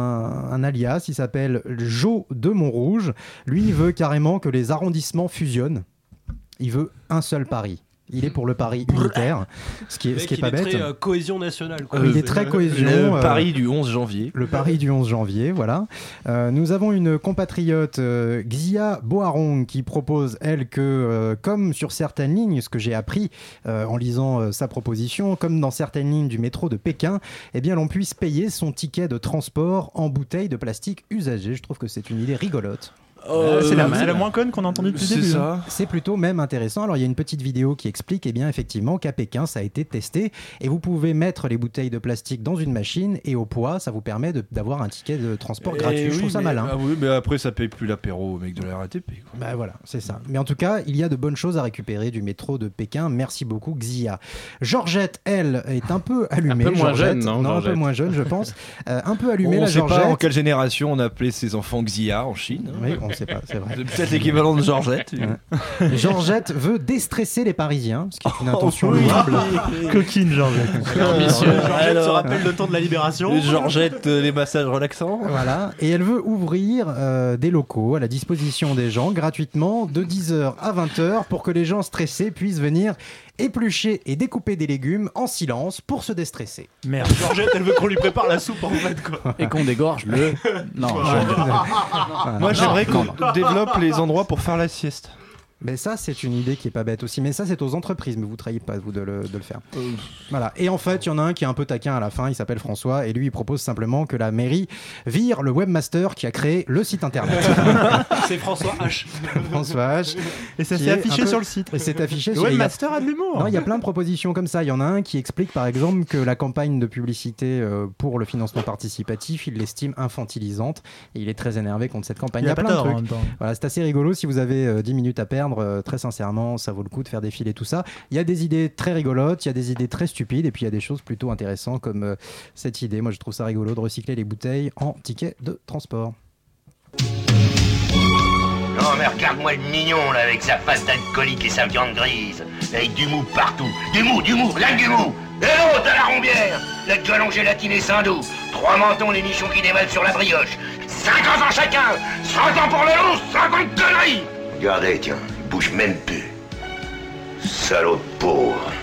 un alias. Il s'appelle Jo de Montrouge. Lui, il veut carrément que les arrondissements fusionnent. Il veut un seul Paris. Il est pour le Paris unitaire, ce qui est, ce qui est pas il est bête. très euh, cohésion nationale. Quoi. Euh, il est très cohésion. Le euh, Paris du onze janvier. Le Paris du onze janvier, voilà. Euh, nous avons une compatriote, euh, Xia Boarong, qui propose, elle, que, euh, comme sur certaines lignes, ce que j'ai appris euh, en lisant euh, sa proposition, comme dans certaines lignes du métro de Pékin, eh bien, l'on puisse payer son ticket de transport en bouteilles de plastique usagées. Je trouve que c'est une idée rigolote. Euh, c'est la, c'est la moins conne qu'on a entendue depuis le C'est début. ça. hein. C'est plutôt même intéressant. Alors il y a une petite vidéo qui explique eh bien effectivement qu'à Pékin ça a été testé et vous pouvez mettre les bouteilles de plastique dans une machine et au poids ça vous permet de- d'avoir un ticket de transport gratuit. Eh Je oui, trouve ça mais- malin. Ah oui, mais après ça paye plus l'apéro au mec de la R A T P. Quoi. Bah voilà, c'est ça. Mais en tout cas, il y a de bonnes choses à récupérer du métro de Pékin. Merci beaucoup, Xia. Georgette, elle, est un peu allumée. Un peu moins Georgette. jeune, non, un peu Georgette. moins jeune, je pense. Euh, un peu allumée, on la sait pas en Georgette. quelle génération on appelait ses enfants Xia en Chine. hein. Oui, on ne sait pas, c'est vrai. C'est peut-être l'équivalent de Georgette. Ouais. Georgette veut déstresser les Parisiens, ce qui est une intention oui. louable. Coquine, Georgette. ambitieux. Georgette se Alors, rappelle le temps de la libération. les Georgette, euh, les massages relaxants. Voilà, et elle veut ouvrir euh, des locaux à la disposition des gens gratuitement de dix heures à vingt heures pour que les gens stressés puissent venir éplucher et découper des légumes en silence pour se déstresser. Merde. Georgette, elle veut qu'on lui prépare la soupe en fait quoi. Et qu'on dégorge le. Non, je- Voilà. Moi j'aimerais Non, qu'on développe les endroits pour faire la sieste. Mais ça, c'est une idée qui est pas bête aussi. Mais ça, c'est aux entreprises, mais vous ne travaillez pas, vous, de le, de le faire. Euh, Voilà. Et en fait, il y en a un qui est un peu taquin à la fin, il s'appelle François, et lui, il propose simplement que la mairie vire le webmaster qui a créé le site internet. C'est François H. François H. Et ça qui s'est est affiché un peu- sur le site. Et c'est affiché Le sur il y a- webmaster a de l'humour. Non, il y a plein de propositions comme ça. Il y en a un qui explique, par exemple, que la campagne de publicité euh, pour le financement participatif, il l'estime infantilisante, et il est très énervé contre cette campagne. Il a pas plein tort, de en trucs. même temps. Voilà, c'est assez rigolo si vous avez euh, dix minutes à perdre, euh, très sincèrement, ça vaut le coup de faire défiler tout ça. Il y a des idées très rigolotes, il y a des idées très stupides, et puis il y a des choses plutôt intéressantes comme euh, cette idée. Moi, je trouve ça rigolo de recycler les bouteilles en tickets de transport. Non mais regarde-moi le mignon là avec sa face d'alcoolique et sa viande grise. Avec du mou partout. Du mou, du mou, là du mou. Et l'autre à la rombière, la gueule en gélatine et Saint-Doux. Trois mentons, les nichons qui dévalent sur la brioche. cinquante ans chacun, cent ans pour le loup, cinquante conneries. Regardez, tiens, il bouge même plus. Salaud de pauvre.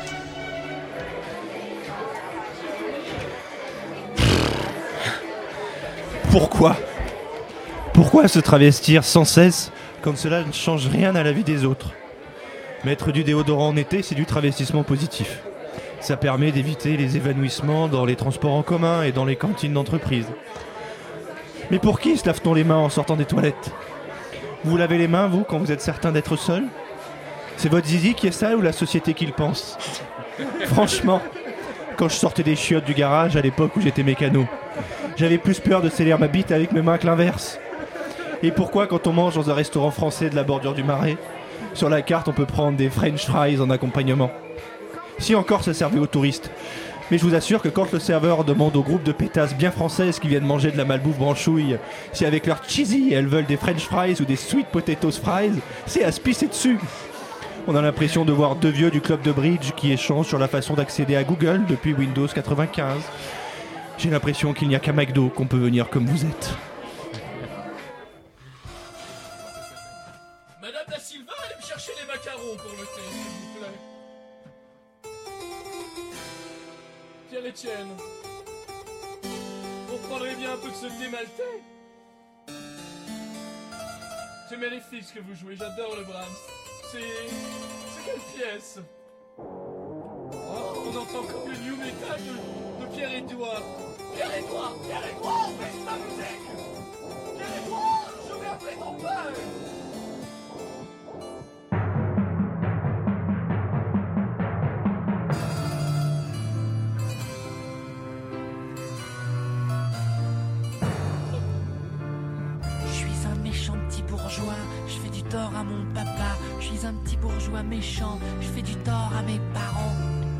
Pourquoi Pourquoi se travestir sans cesse quand cela ne change rien à la vie des autres? Mettre du déodorant en été, c'est du travestissement positif. Ça permet d'éviter les évanouissements dans les transports en commun et dans les cantines d'entreprise. Mais pour qui se lave-t-on les mains en sortant des toilettes? Vous lavez les mains, vous, quand vous êtes certain d'être seul? C'est votre zizi qui est sale ou la société qui le pense? Franchement, quand je sortais des chiottes du garage à l'époque où j'étais mécano, j'avais plus peur de sceller ma bite avec mes mains que l'inverse. Et pourquoi quand on mange dans un restaurant français de la bordure du Marais, sur la carte on peut prendre des french fries en accompagnement? Si encore ça servait aux touristes. Mais je vous assure que quand le serveur demande au groupe de pétasses bien françaises qui viennent manger de la malbouffe branchouille si avec leur cheesy elles veulent des french fries ou des sweet potatoes fries, c'est à se pisser dessus. On a l'impression de voir deux vieux du club de bridge qui échangent sur la façon d'accéder à Google depuis Windows quatre-vingt-quinze. J'ai l'impression qu'il n'y a qu'à McDo qu'on peut venir comme vous êtes. Madame Da Silva, allez me chercher les macarons pour le thé, s'il vous plaît. Pierre-Étienne, vous reprendrez bien un peu de ce thé maltais? C'est magnifique ce que vous jouez, j'adore le Brahms. C'est... c'est quelle pièce? Oh, on entend comme le new metal de, de Pierre-Édouard. Pierre-Édouard, Pierre-Édouard, baisse ta musique! Pierre-Édouard, je vais appeler ton père! Je suis un méchant petit bourgeois, je fais du tort à mon papa. Je suis un petit bourgeois méchant, je fais du tort à mes parents.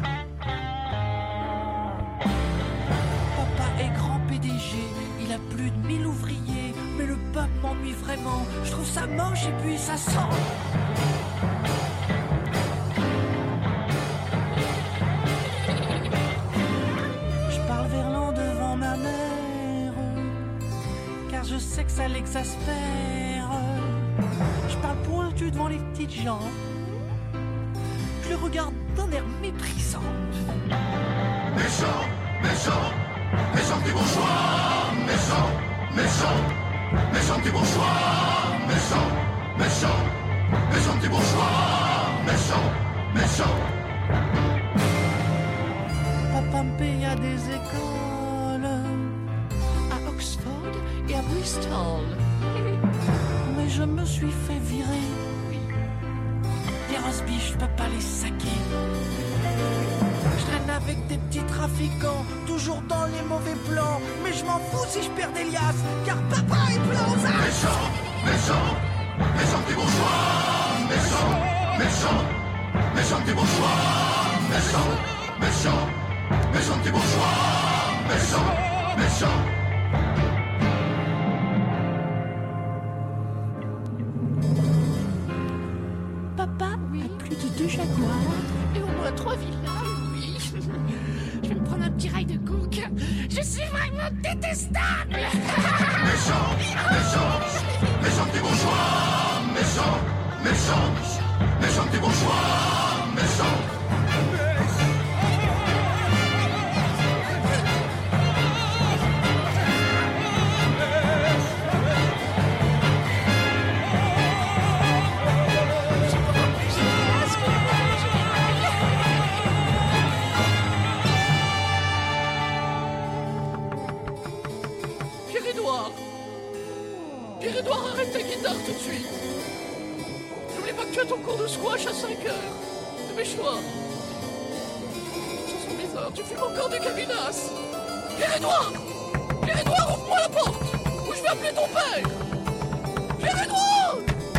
Papa est grand P D G, il a plus de mille ouvriers, mais le peuple m'ennuie vraiment. Je trouve ça moche et puis ça sent. Je parle verlan devant ma mère, car je sais que ça l'exaspère. Je parle pointu devant les petites gens. Je les regarde d'un air méprisant. Méchant, méchant, méchant petit bourgeois, méchant, méchant, méchant petit bourgeois, méchant, méchant, méchant petit bourgeois, méchant, méchant. Papa me paye à des écoles, à Oxford et à Bristol. Mais je me suis fait virer. Les rosbiches, je peux pas les saquer. Je traîne avec des petits trafiquants, toujours dans les mauvais plans. Mais je m'en fous si je perds des liasses, car papa est blanc. Méchant, méchant, méchant petit bourgeois, méchant, méchant, méchant petit bourgeois, méchant, méchant, méchant petit bourgeois, méchant, méchant. Papa oui. a plus de deux jaguars et au moins trois villas, oui. Je vais me prendre un petit rail de coke. Je suis vraiment détestable. Méchant, méchant, méchant petit bourgeois, méchant, méchant, méchant petit bourgeois, méchant. Pierre-Édouard Pierre-Édouard, arrête ta guitare tout de suite. N'oublie pas que tu as ton cours de squash à cinq heures. Dépêche-toi. Ce sont les heures, tu fumes encore du cabinas. Pierre-Édouard Pierre-Édouard, ouvre-moi la porte ou je vais appeler ton père. Pierre-Édouard!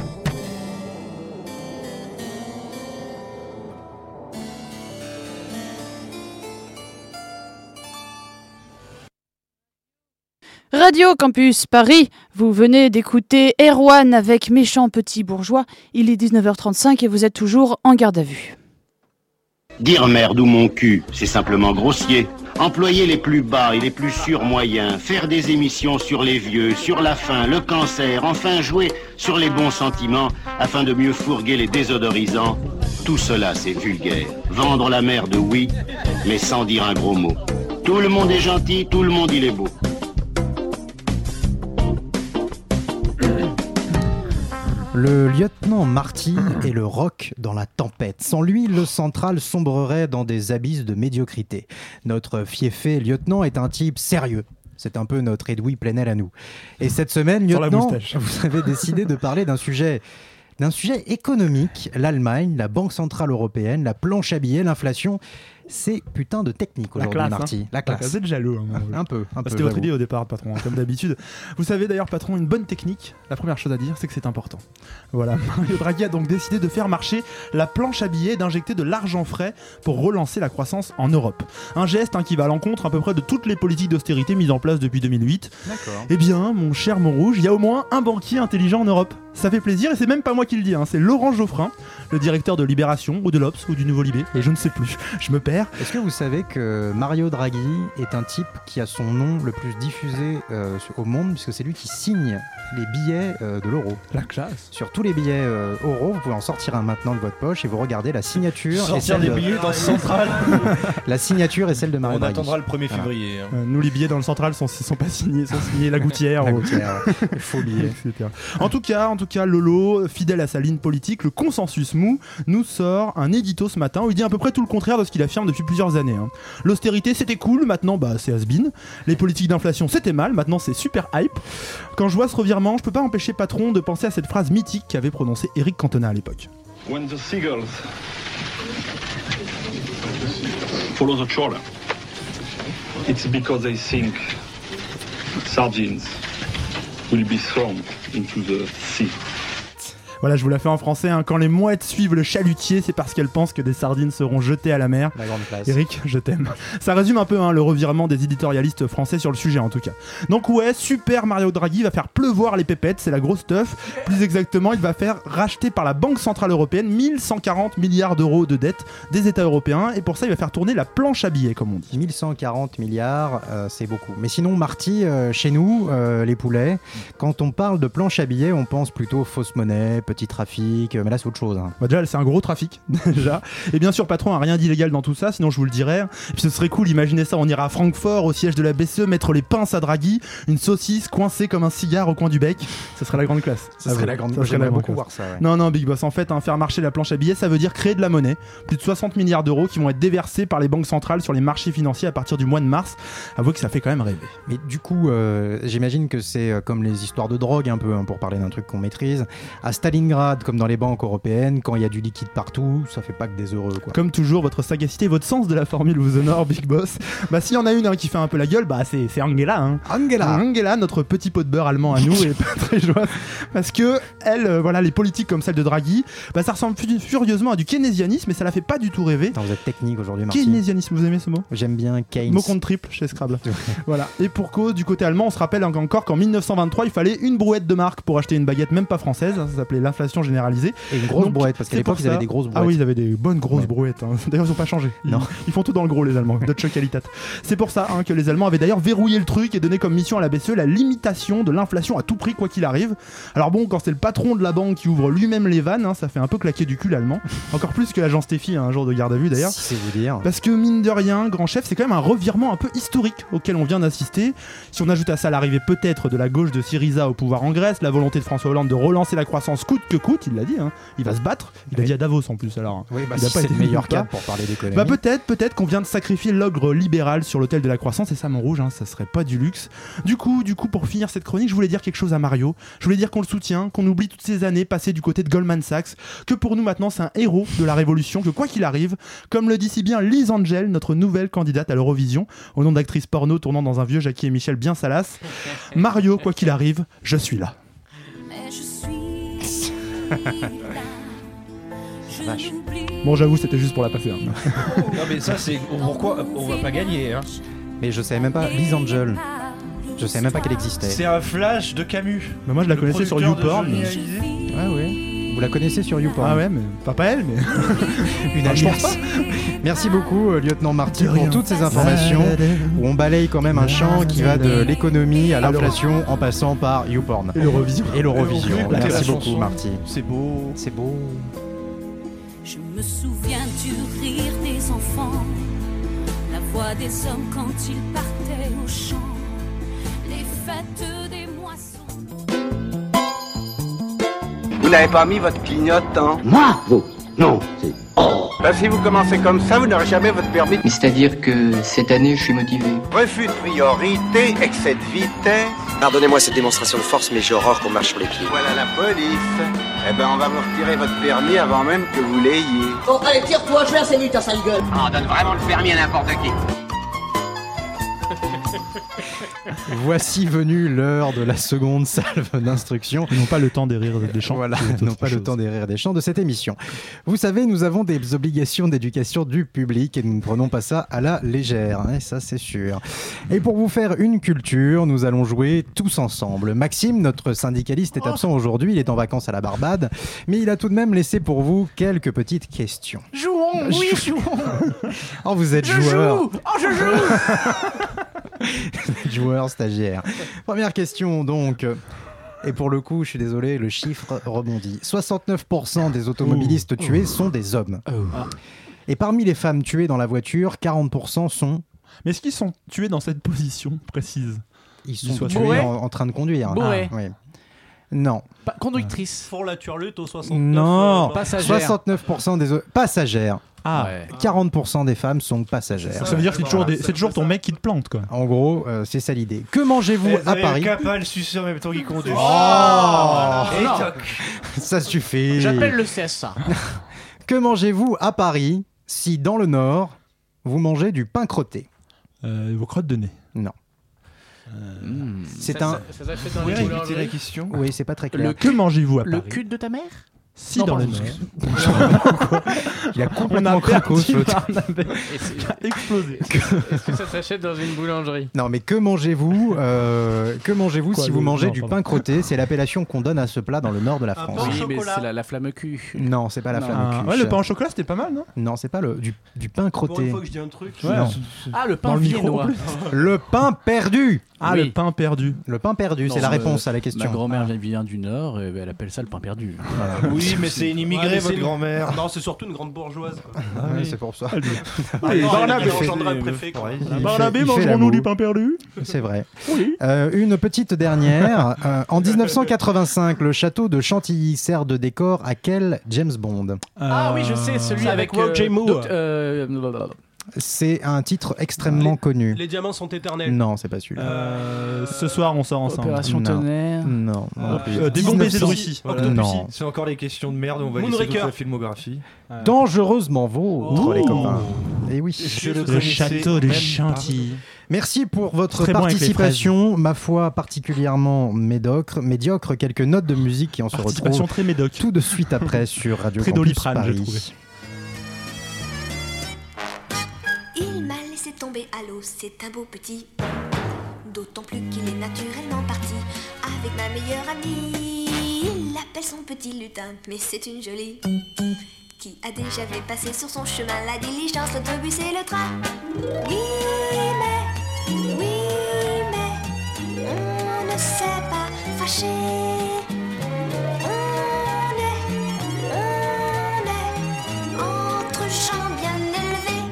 Radio Campus Paris, vous venez d'écouter Erwan avec Méchant Petit Bourgeois. Il est dix-neuf heures trente-cinq et vous êtes toujours en garde à vue. Dire merde ou mon cul, c'est simplement grossier. Employer les plus bas et les plus sûrs moyens, faire des émissions sur les vieux, sur la faim, le cancer, enfin jouer sur les bons sentiments afin de mieux fourguer les désodorisants, tout cela c'est vulgaire. Vendre la merde, oui, mais sans dire un gros mot. Tout le monde est gentil, tout le monde il est beau. Le lieutenant Marty est le roc dans la tempête. Sans lui, le central sombrerait dans des abysses de médiocrité. Notre fiefé lieutenant est un type sérieux. C'est un peu notre Edoui Plenel à nous. Et cette semaine, lieutenant, vous avez décidé de parler d'un sujet... d'un sujet économique, l'Allemagne, la Banque Centrale Européenne, la planche à billets, l'inflation. C'est putain de technique aujourd'hui, Marty. Hein. La classe. Vous êtes jaloux. Hein, un peu. Un peu C'était votre idée au départ, patron, hein, comme d'habitude. Vous savez d'ailleurs, patron, une bonne technique, la première chose à dire, c'est que c'est important. Voilà. Mario Draghi a donc décidé de faire marcher la planche à billets et d'injecter de l'argent frais pour relancer la croissance en Europe. Un geste hein, qui va à l'encontre à peu près de toutes les politiques d'austérité mises en place depuis deux mille huit. D'accord. Eh bien, mon cher Montrouge, il y a au moins un banquier intelligent en Europe. Ça fait plaisir et c'est même pas moi qui le dis, hein, c'est Laurent Geoffrin, le directeur de Libération ou de l'Obs ou du Nouveau Libé, et je ne sais plus, je me perds. Est-ce que vous savez que Mario Draghi est un type qui a son nom le plus diffusé euh, au monde, puisque c'est lui qui signe les billets euh, de l'euro. La classe. Sur tous les billets euh, euros, vous pouvez en sortir un maintenant de votre poche et vous regardez la signature. Sortir et celle des de... billets dans le central. La signature est celle de Mario On Draghi. attendra le premier Voilà. février. Hein. Euh, nous, les billets dans le central sont, sont pas signés, sont signés la Gouttière. La ou... Gouttière, les faux billets. et cetera. En tout cas, en tout cas, Lolo, fidèle à sa ligne politique, le consensus mou, nous sort un édito ce matin où il dit à peu près tout le contraire de ce qu'il affirme depuis plusieurs années. Hein. L'austérité, c'était cool, maintenant, bah, c'est has-been. Les politiques d'inflation, c'était mal, maintenant, c'est super hype. Quand je vois ce revirement, je peux pas empêcher patron de penser à cette phrase mythique qu'avait prononcée Éric Cantona à l'époque. When the seagulls follow the trawler, it's because they think sardines will be thrown into the sea. Voilà, je vous la fais en français. Hein. Quand les mouettes suivent le chalutier, c'est parce qu'elles pensent que des sardines seront jetées à la mer. La grande classe. Eric, je t'aime. Ça résume un peu hein, le revirement des éditorialistes français sur le sujet en tout cas. Donc ouais, super Mario Draghi va faire pleuvoir les pépettes, c'est la grosse teuf. Plus exactement, il va faire racheter par la Banque Centrale Européenne mille cent quarante milliards d'euros de dettes des États européens. Et pour ça, il va faire tourner la planche à billets, comme on dit. mille cent quarante milliards, euh, c'est beaucoup. Mais sinon, Marty, euh, chez nous, euh, les poulets, quand on parle de planche à billets, on pense plutôt fausse monnaie, petit trafic, mais là c'est autre chose. Hein. Bah déjà, c'est un gros trafic, déjà. Et bien sûr, patron, a rien d'illégal dans tout ça, sinon je vous le dirais. Et puis ce serait cool, imaginez ça, on ira à Francfort, au siège de la B C E, mettre les pinces à Draghi, une saucisse coincée comme un cigare au coin du bec. Ça serait la grande classe. Ça serait la grande classe. J'aimerais beaucoup voir ça. Ouais. Non, non, Big Boss, en fait, hein, faire marcher la planche à billets, ça veut dire créer de la monnaie. Plus de soixante milliards d'euros qui vont être déversés par les banques centrales sur les marchés financiers à partir du mois de mars. Avouez que ça fait quand même rêver. Mais du coup, euh, j'imagine que c'est euh, comme les histoires de drogue, un peu, hein, pour parler d'un truc qu'on maîtrise. À Stalingrad, comme dans les banques européennes, quand il y a du liquide partout, ça fait pas que des heureux, quoi. Comme toujours, votre sagacité, votre sens de la formule vous honore, Big Boss. Bah, s'il y en a une hein, qui fait un peu la gueule, bah, c'est, c'est Angela. Hein. Angela Angela, notre petit pot de beurre allemand à nous, est pas très joie. Parce que, elle, euh, voilà, les politiques comme celle de Draghi, bah, ça ressemble furieusement à du keynésianisme et ça la fait pas du tout rêver. Attends, vous êtes technique aujourd'hui, Marty. Keynésianisme, vous aimez ce mot? J'aime bien Keynes. Mot contre triple chez Scrabble. Voilà. Et pour cause, du côté allemand, on se rappelle encore qu'en mille neuf cent vingt-trois, il fallait une brouette de marque pour acheter une baguette, même pas française. Ça s'appelait l'inflation généralisée. Et une grosse Donc, brouette, parce qu'à l'époque, ils avaient des grosses brouettes. Ah oui, ils avaient des bonnes grosses ouais. brouettes. Hein. D'ailleurs, ils ont pas changé. Ils, non. ils font tout dans le gros, les Allemands. Deutsche Qualität. C'est pour ça hein, que les Allemands avaient d'ailleurs verrouillé le truc et donné comme mission à la B C E la limitation de l'inflation à tout prix, quoi qu'il arrive. Alors bon, quand c'est le patron de la banque qui ouvre lui-même les vannes, hein, ça fait un peu claquer du cul l'allemand. Encore plus que l'agent Steffi, hein, un jour de garde à vue d'ailleurs. Si c'est vous dire. Parce que mine de rien, grand chef, c'est quand même un revirement un peu historique auquel on vient d'assister. Si on ajoute à ça l'arrivée peut-être de la gauche de Syriza au pouvoir en Grèce, la volonté de François Hollande de relancer la croissance coûte que coûte, il l'a dit, hein, il va se battre. Il a dit à Davos en plus alors. Oui, bah il a si pas c'est été le meilleur pas. cap pour parler d'économie. Bah peut-être, peut-être qu'on vient de sacrifier l'ogre libéral sur l'autel de la croissance et ça mon rouge, hein, ça serait pas du luxe. Du coup, du coup, pour finir cette chronique, je voulais dire quelque chose à Mario. Je voulais dire qu'on le soutient, qu'on oublie toutes ces années passées du côté de Goldman Sachs, que pour nous maintenant c'est un héros de la révolution, que quoi qu'il arrive, comme le dit si bien Lise Angel, notre nouvelle candidate à l'Eurovision, au nom d'actrice porno tournant dans un vieux Jackie et Michel bien salace, Mario, quoi qu'il arrive, je suis là. Mais je suis là. Vache. Bon, j'avoue, c'était juste pour la passer. Hein. Non, mais ça, c'est pourquoi on va pas gagner. Hein. Mais je savais même pas, Lise Angel, je savais même pas qu'elle existait. C'est un flash de Camus. Bah moi, je la connaissais sur YouPorn. Ah oui. Vous la connaissez sur YouPorn? Ah ouais, mais pas pas elle, mais une ah, je pense alliance. pas. Merci beaucoup, euh, lieutenant Marty, De pour rien. toutes ces informations où on balaye quand même un champ qui va de l'économie à l'inflation en passant par YouPorn. Et l'Eurovision. Et l'Eurovision. Et la Merci chanson. beaucoup, Marty. C'est beau. C'est beau. Je me souviens du rire des enfants, la voix des hommes quand ils partaient au champ, les fêtes des moissons. Vous n'avez pas mis votre clignotant? Moi? Vous? Non, c'est... Oh. Ben, si vous commencez comme ça, vous n'aurez jamais votre permis. Mais c'est-à-dire que cette année, je suis motivé. Refus de priorité, excès de vitesse. Pardonnez-moi cette démonstration de force, mais j'ai horreur qu'on marche sur les pieds. Voilà la police. Eh ben, on va vous retirer votre permis avant même que vous l'ayez. Bon, allez, tire-toi, je vais assez vite, ta sale gueule. Ah, on donne vraiment le permis à n'importe qui. Voici venue l'heure de la seconde salve d'instruction. Ils n'ont pas le temps des rires des chants. Voilà, C'est ils n'ont autre pas le chose. temps des rires des chants de cette émission. Vous savez, nous avons des obligations d'éducation du public et nous ne prenons pas ça à la légère, hein, ça c'est sûr. Et pour vous faire une culture, nous allons jouer tous ensemble. Maxime, notre syndicaliste, est absent aujourd'hui, il est en vacances à la Barbade, mais il a tout de même laissé pour vous quelques petites questions. Jouons, oui, jouons. Oh, vous êtes Je joueur. joue. Oh, je joue. Joueur stagiaire. Première question donc. Et pour le coup, je suis désolé, le chiffre rebondit. soixante-neuf pour cent des automobilistes Oh. tués sont des hommes. Ah. Et parmi les femmes tuées dans la voiture, quarante pour cent sont... Mais est-ce qu'ils sont tués dans cette position précise? Ils sont soient tués tués en, en train de conduire. Bourré. Ah, oui. Non. Pas conductrice. Font la turlute au soixante-neuf. Non. euh, Passagère. soixante-neuf pour cent des... o- Passagères. Ah. Ouais. quarante pour cent des femmes sont passagères. Ça veut dire que c'est toujours, des- c'est toujours ton mec qui te plante, quoi. En gros, euh, c'est ça l'idée. Que mangez-vous à Paris? Capable sucer en même temps qu'il conduit. Oh, Et non. toc. Ça suffit. J'appelle le C S A. Que mangez-vous à Paris si, dans le Nord, vous mangez du pain crotté? Euh, vos crottes de nez. Non. Mmh. C'est Ça- un... ça- ça s'achète dans Vous les pouvez répéter boulangeries. la question? Oui, c'est pas très clair. Le Que mangez-vous à Le Paris cul de ta mère? Si Non, dans le pardon, Nord. Il a On complètement a cracos, perdu l'autre. Barnabé. Et c'est- Il a explosé. Est-ce que ça s'achète dans une boulangerie? Non, mais que mangez-vous euh, Que mangez-vous Quoi, si le- vous mangez non, du pardon. pain crotté? C'est l'appellation qu'on donne à ce plat dans le nord de la Un France. pain au Oui, mais chocolat. c'est la, la flamme cul. Non, c'est pas la Non. flamme Ah, au cul. ouais, le pain au chocolat, c'était pas mal, non? Non, c'est pas le du, du pain Pour une crotté. fois que je dis un truc. Ouais. Non. Ah, le Dans pain le micro, viennois. en plus. Le pain perdu. Ah, Oui. le pain perdu. Le pain perdu, Non, c'est la euh, réponse à la question. Ma grand-mère vient du Nord et elle appelle ça le pain perdu. Oui, mais c'est une Ouais, immigrée, mais votre c'est- grand-mère. Non, c'est surtout une grande bourgeoise. Quoi. Ah oui, c'est pour ça. Ah, Et non, Barnabé elle fait engendra des le préfet. meufs quoi. pareilles. Il Barnabé, fait- il fait mangerons-nous l'amour. du pain perdu? C'est vrai. Oui. Euh, une petite dernière. Euh, en dix-neuf cent quatre-vingt-cinq, le château de Chantilly sert de décor à quel James Bond? Ah oui, je sais, celui C'est avec, avec Roger euh, Moore. doc- euh, blablabla. C'est un titre extrêmement connu. Les diamants sont éternels. Non, c'est pas celui-là. Euh, ce soir, on sort ensemble. Opération Non. Tonnerre. Non. non Euh, plus. euh, des bons baisers de dix-neuf cents. Russie. Voilà. Non. C'est encore les questions de merde, on va Moonraker. laisser toute la filmographie. Dangereusement vôtre, Oh. les copains. Et oui. Je le Le connaissais château de même Chantilly. Merci pour votre Très bon avec les participation, ma foi particulièrement médiocre, médiocre. Quelques notes de musique qui en se Participation retrouvent très médoc. tout de suite après sur Radio Très Campus Doliprane, j'ai trouvé. Paris. Il m'a laissé tomber à l'eau, c'est un beau petit. D'autant plus qu'il est naturellement parti avec ma meilleure amie. Il l'appelle son petit lutin, mais c'est une jolie. Qui a déjà vu passer sur son chemin la diligence, l'autobus et le train. Oui, mais, oui, mais, on ne s'est pas fâché. On est, on est entre gens bien élevés.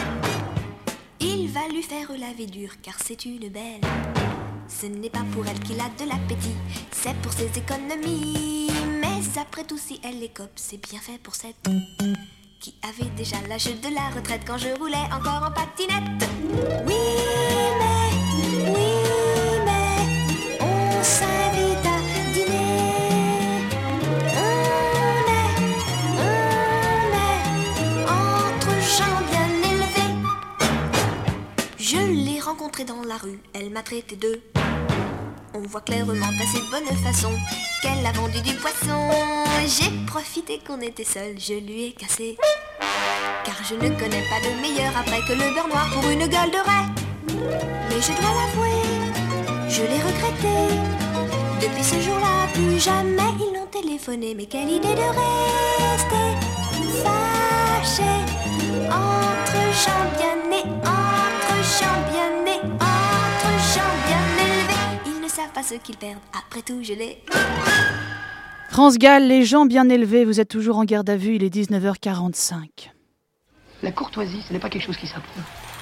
Il va lui faire laver dur car c'est une belle. Ce n'est pas pour elle qu'il a de l'appétit, c'est pour ses économies. Mais après tout, si elle écope, c'est bien fait pour cette qui avait déjà l'âge de la retraite quand je roulais encore en patinette. Oui, mais, oui, mais, on s'invite à dîner. On est, on est entre gens bien élevés. Je l'ai rencontrée dans la rue, elle m'a traité de. On voit clairement passer de bonne façon qu'elle a vendu du poisson. J'ai profité qu'on était seuls, je lui ai cassé. Car je ne connais pas de meilleur après que le beurre noir pour une gueule de raie. Mais je dois l'avouer, je l'ai regretté. Depuis ce jour-là, plus jamais ils n'ont téléphoner, mais quelle idée de rester fâché. Entre gens bien nés, entre gens bien nés, entre gens bien élevés, ils ne savent pas ce qu'ils perdent, après tout je l'ai. France Gall, les gens bien élevés, vous êtes toujours en garde à vue, il est dix-neuf heures quarante-cinq. La courtoisie, ce n'est pas quelque chose qui s'apprend.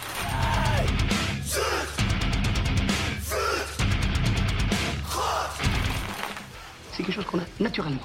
C'est quelque chose qu'on a naturellement.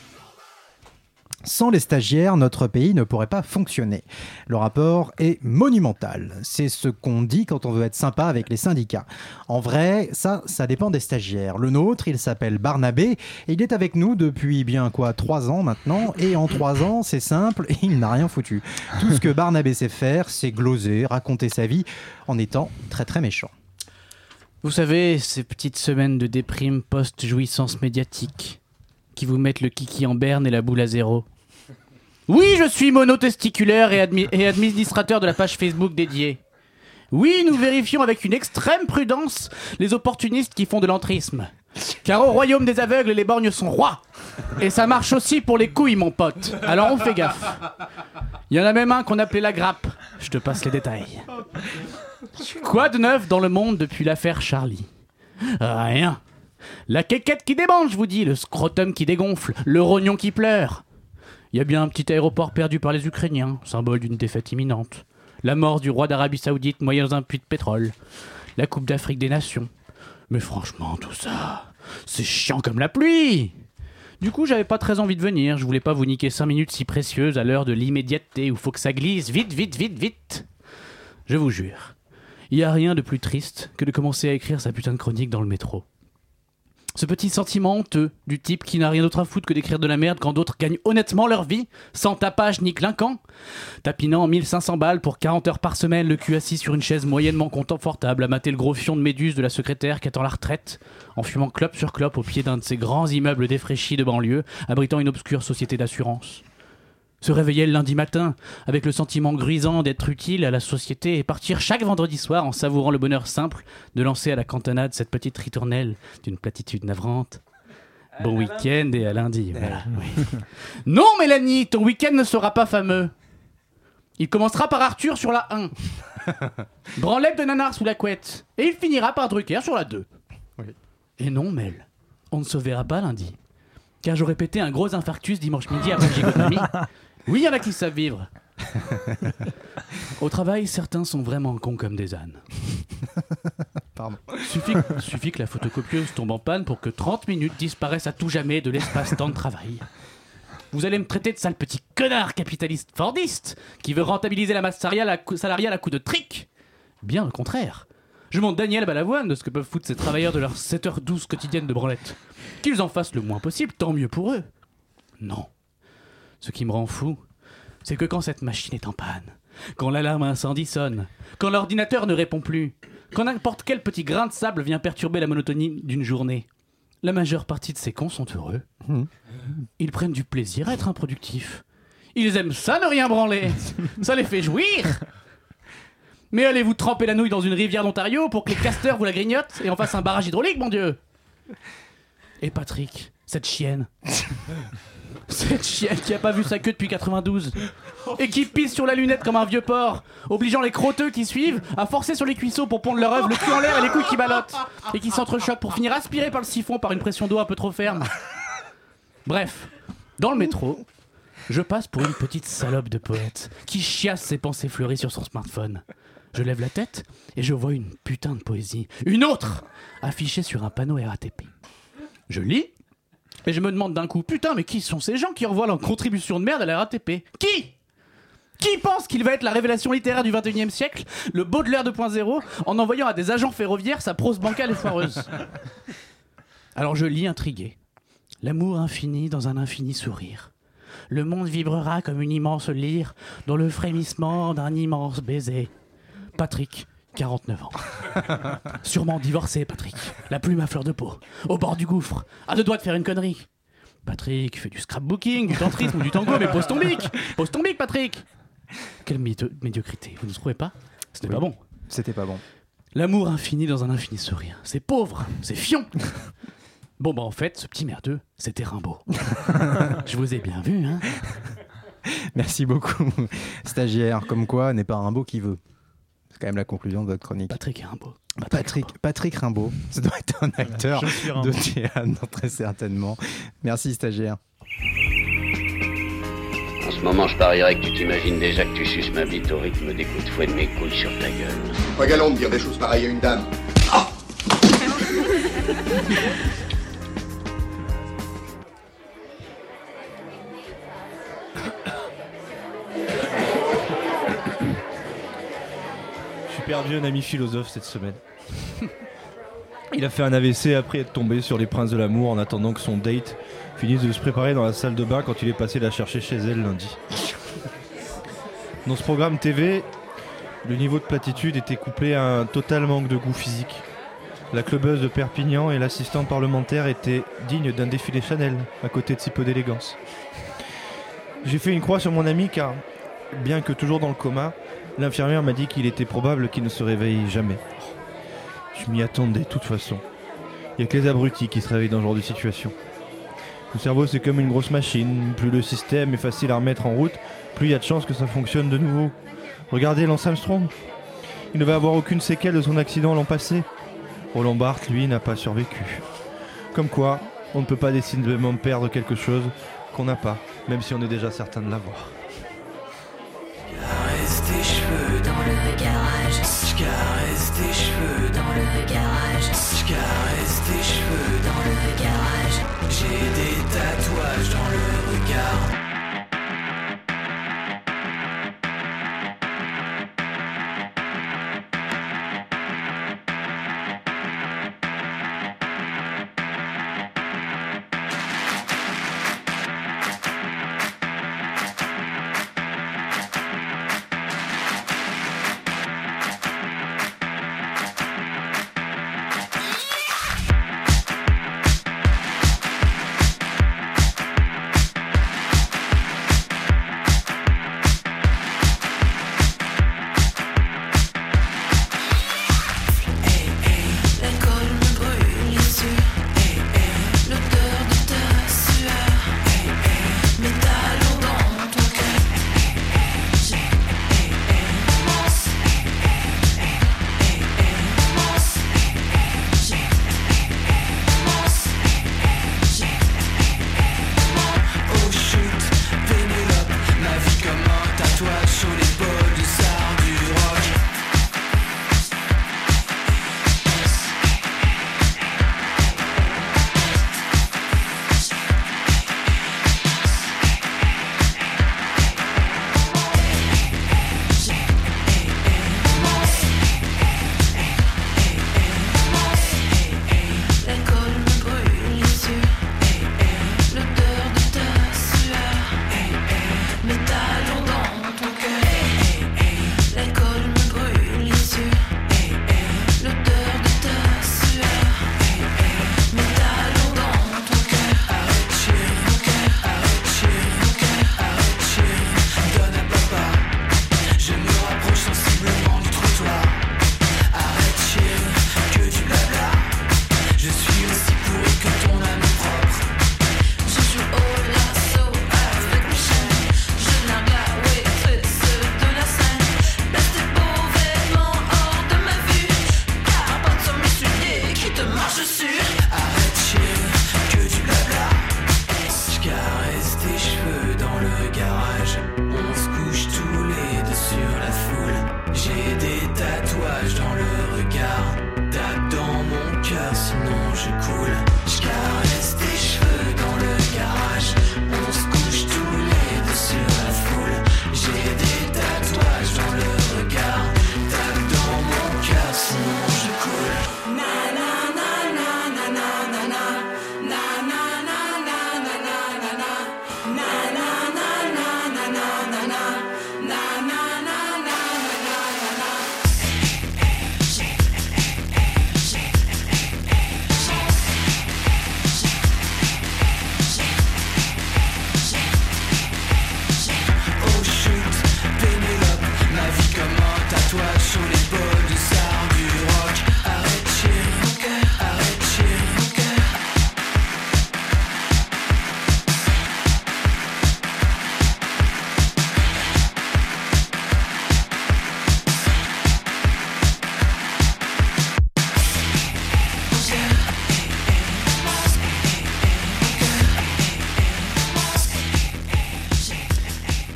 Sans les stagiaires, notre pays ne pourrait pas fonctionner. Le rapport est monumental. C'est ce qu'on dit quand on veut être sympa avec les syndicats. En vrai, ça, ça dépend des stagiaires. Le nôtre, il s'appelle Barnabé et il est avec nous depuis bien quoi, trois ans maintenant. Et en trois ans, c'est simple, il n'a rien foutu. Tout ce que Barnabé sait faire, c'est gloser, raconter sa vie en étant très très méchant. Vous savez, ces petites semaines de déprime post-jouissance médiatique qui vous mettent le kiki en berne et la boule à zéro. Oui, je suis monotesticulaire et, admi- et administrateur de la page Facebook dédiée. Oui, nous vérifions avec une extrême prudence les opportunistes qui font de l'entrisme. Car au royaume des aveugles, les borgnes sont rois. Et ça marche aussi pour les couilles, mon pote. Alors on fait gaffe. Il y en a même un qu'on appelait la grappe. Je te passe les détails. Quoi de neuf dans le monde depuis l'affaire Charlie ? Rien. La quéquette qui démange, je vous dis, le scrotum qui dégonfle, le rognon qui pleure. Il y a bien un petit aéroport perdu par les Ukrainiens, symbole d'une défaite imminente. La mort du roi d'Arabie Saoudite noyé dans un puits de pétrole. La Coupe d'Afrique des Nations. Mais franchement, tout ça, c'est chiant comme la pluie. Du coup, j'avais pas très envie de venir. Je voulais pas vous niquer cinq minutes si précieuses à l'heure de l'immédiateté où faut que ça glisse vite, vite, vite, vite. Je vous jure, il y a rien de plus triste que de commencer à écrire sa putain de chronique dans le métro. Ce petit sentiment honteux du type qui n'a rien d'autre à foutre que d'écrire de la merde quand d'autres gagnent honnêtement leur vie, sans tapage ni clinquant, tapinant mille cinq cents balles pour quarante heures par semaine, le cul assis sur une chaise moyennement confortable, à mater le gros fion de méduse de la secrétaire qui attend la retraite, en fumant clope sur clope au pied d'un de ces grands immeubles défraîchis de banlieue, abritant une obscure société d'assurance. Se réveiller le lundi matin avec le sentiment grisant d'être utile à la société et partir chaque vendredi soir en savourant le bonheur simple de lancer à la cantonade cette petite ritournelle d'une platitude navrante. Bon week-end et à lundi. Voilà, oui. Non Mélanie, ton week-end ne sera pas fameux. Il commencera par Arthur sur la un. Branlette de nanar sous la couette. Et il finira par Drucker sur la deux. Oui. Et non Mel, on ne se verra pas lundi. Car j'aurais pété un gros infarctus dimanche midi après que j'ai Oui, il y en a qui savent vivre. Au travail, certains sont vraiment cons comme des ânes. Pardon. Suffit, suffit que la photocopieuse tombe en panne pour que trente minutes disparaissent à tout jamais de l'espace-temps de travail. Vous allez me traiter de sale petit connard capitaliste fordiste qui veut rentabiliser la masse salariale à coup, salariale à coup de trick. Bien au contraire. Je montre Daniel Balavoine de ce que peuvent foutre ces travailleurs de leurs sept heures douze quotidiennes de branlette. Qu'ils en fassent le moins possible, tant mieux pour eux. Non. Ce qui me rend fou, c'est que quand cette machine est en panne, quand l'alarme incendie sonne, quand l'ordinateur ne répond plus, quand n'importe quel petit grain de sable vient perturber la monotonie d'une journée, la majeure partie de ces cons sont heureux. Mmh. Ils prennent du plaisir à être improductifs. Ils aiment ça, ne rien branler. Ça les fait jouir. Mais allez-vous tremper la nouille dans une rivière d'Ontario pour que les casteurs vous la grignotent et en fassent un barrage hydraulique, mon Dieu. Et Patrick, cette chienne... Cette chienne qui a pas vu sa queue depuis quatre-vingt-douze et qui pisse sur la lunette comme un vieux porc, obligeant les crotteux qui suivent à forcer sur les cuisseaux pour pondre leur œuf, le cul en l'air et les couilles qui ballottent et qui s'entrechoquent pour finir aspirés par le siphon par une pression d'eau un peu trop ferme. Bref, dans le métro, je passe pour une petite salope de poète qui chiasse ses pensées fleuries sur son smartphone. Je lève la tête et je vois une putain de poésie, une autre, affichée sur un panneau R A T P. Je lis. Et je me demande d'un coup, putain, mais qui sont ces gens qui envoient leur contribution de merde à la R A T P ? Qui ? Qui pense qu'il va être la révélation littéraire du vingt et unième siècle, le Baudelaire deux point zéro, en envoyant à des agents ferroviaires sa prose bancale et foireuse ? Alors je lis intrigué. L'amour infini dans un infini sourire. Le monde vibrera comme une immense lyre dans le frémissement d'un immense baiser. Patrick, quarante-neuf ans. Sûrement divorcé, Patrick. La plume à fleur de peau. Au bord du gouffre. À deux doigts de faire une connerie. Patrick fait du scrapbooking, du tantrisme ou du tango, mais pose ton bic. Pose ton bic, Patrick. Quelle médi- médiocrité, vous ne trouvez pas ? C'était oui, pas bon. C'était pas bon. L'amour infini dans un infini sourire. C'est pauvre, c'est fion. Bon bah en fait, ce petit merdeux, c'était Rimbaud. Je vous ai bien vu, hein. Merci beaucoup, stagiaire. Comme quoi, n'est pas Rimbaud qui veut. C'est quand même la conclusion de votre chronique. Patrick Rimbaud. Patrick, Patrick, Patrick Rimbaud. Ça doit être un acteur Je suis Rimbaud. de théâtre, très certainement. Merci, stagiaire. En ce moment, je parierais que tu t'imagines déjà que tu suces ma bite au rythme des coups de fouet de mes couilles sur ta gueule. Pas galant de dire des choses pareilles à une dame. J'ai perdu un ami philosophe cette semaine. Il a fait un A V C après être tombé sur les princes de l'amour en attendant que son date finisse de se préparer dans la salle de bain quand il est passé la chercher chez elle lundi. Dans ce programme T V, le niveau de platitude était couplé à un total manque de goût physique. La clubeuse de Perpignan et l'assistante parlementaire étaient dignes d'un défilé Chanel à côté de si peu d'élégance. J'ai fait une croix sur mon ami car, bien que toujours dans le coma, l'infirmière m'a dit qu'il était probable qu'il ne se réveille jamais. Je m'y attendais de toute façon. Il n'y a que les abrutis qui se réveillent dans ce genre de situation. Le cerveau, c'est comme une grosse machine. Plus le système est facile à remettre en route, plus il y a de chances que ça fonctionne de nouveau. Regardez Lance Armstrong. Il ne va avoir aucune séquelle de son accident l'an passé. Roland Barthes, lui, n'a pas survécu. Comme quoi, on ne peut pas décidément perdre quelque chose qu'on n'a pas, même si on est déjà certain de l'avoir. Caresse tes cheveux dans le garage. Je caresse tes cheveux dans le garage. Je caresse tes cheveux dans le garage. J'ai des tatouages dans le regard.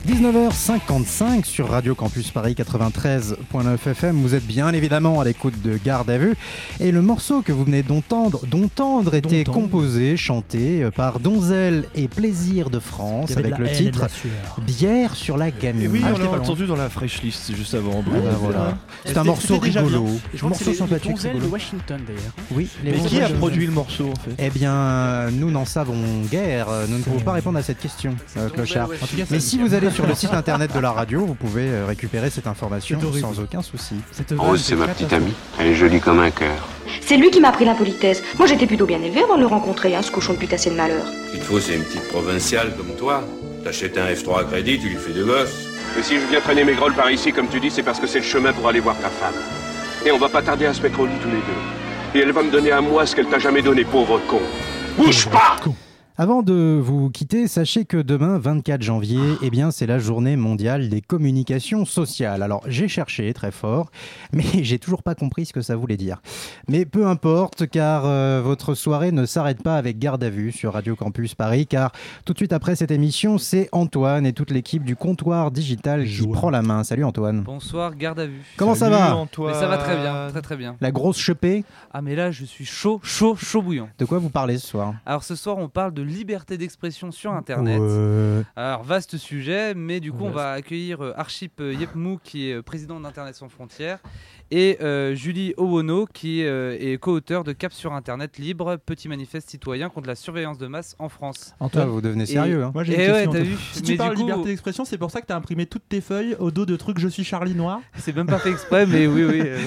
dix-neuf heures cinquante-cinq sur Radio Campus Paris quatre-vingt-treize point neuf F M. Vous êtes bien évidemment à l'écoute de Garde à vue. Et le morceau que vous venez d'entendre, d'entendre était D'entendre. composé, chanté par Donzelle et Plaisir de France Il y avait avec de la le haine et de titre la sueur. Bière sur la gamine. Et oui, Ah, on j'étais l'a pas loin. entendu dans la fresh list juste avant. Ah, bah, voilà. C'est un morceau rigolo, un morceau sympathique. de rigolo. Washington d'ailleurs. Oui, les Mais qui a Donzelle. produit le morceau en fait? Eh bien, nous n'en savons guère. Nous ne pouvons pas répondre à cette question, euh, Clochard. En tout cas, Mais ça- si vous allez sur le site internet de la radio, vous pouvez euh, récupérer cette information C'est horrible. sans aucun souci. Cette vanne, Rose, c'est ma petite amie. Elle est jolie comme un cœur. C'est lui qui m'a appris l'impolitesse. Moi, j'étais plutôt bien élevée avant de le rencontrer, hein, ce cochon de putassier de malheur. Ce qu'il te faut, c'est une petite provinciale comme toi. T'achètes un F trois à crédit, tu lui fais deux gosses. Et si je viens traîner mes grolles par ici, comme tu dis, c'est parce que c'est le chemin pour aller voir ta femme. Et on va pas tarder à se mettre au lit tous les deux. Et elle va me donner à moi ce qu'elle t'a jamais donné, pauvre con. Bouge pas! Avant de vous quitter, sachez que demain, vingt-quatre janvier, eh bien, c'est la journée mondiale des communications sociales. Alors, j'ai cherché très fort, mais j'ai toujours pas compris ce que ça voulait dire. Mais peu importe, car euh, votre soirée ne s'arrête pas avec Garde à vue sur Radio Campus Paris, car tout de suite après cette émission, c'est Antoine et toute l'équipe du comptoir digital qui prend la main. Salut Antoine. Bonsoir, Garde à vue. Comment ça va Mais ça va très bien, très très bien. La grosse chepée. Ah mais là, je suis chaud, chaud, chaud bouillant. De quoi vous parlez ce soir? Alors ce soir, on parle de liberté d'expression sur Internet. Ouais. Alors vaste sujet, mais du coup, on Vaste. va accueillir euh, Archip euh, Yepmou, qui est euh, président d'Internet sans frontières, et euh, Julie Owono, qui euh, est co-auteur de Cap sur Internet libre, petit manifeste citoyen contre la surveillance de masse en France. Antoine, vous devenez sérieux, hein. Moi j'ai Et une ouais, question. t'as Antoine. vu. Si Mais tu du parles coup- liberté d'expression, c'est pour ça que t'as imprimé toutes tes feuilles au dos de trucs Je suis Charlie Noir. C'est même pas fait exprès, mais oui, oui. euh.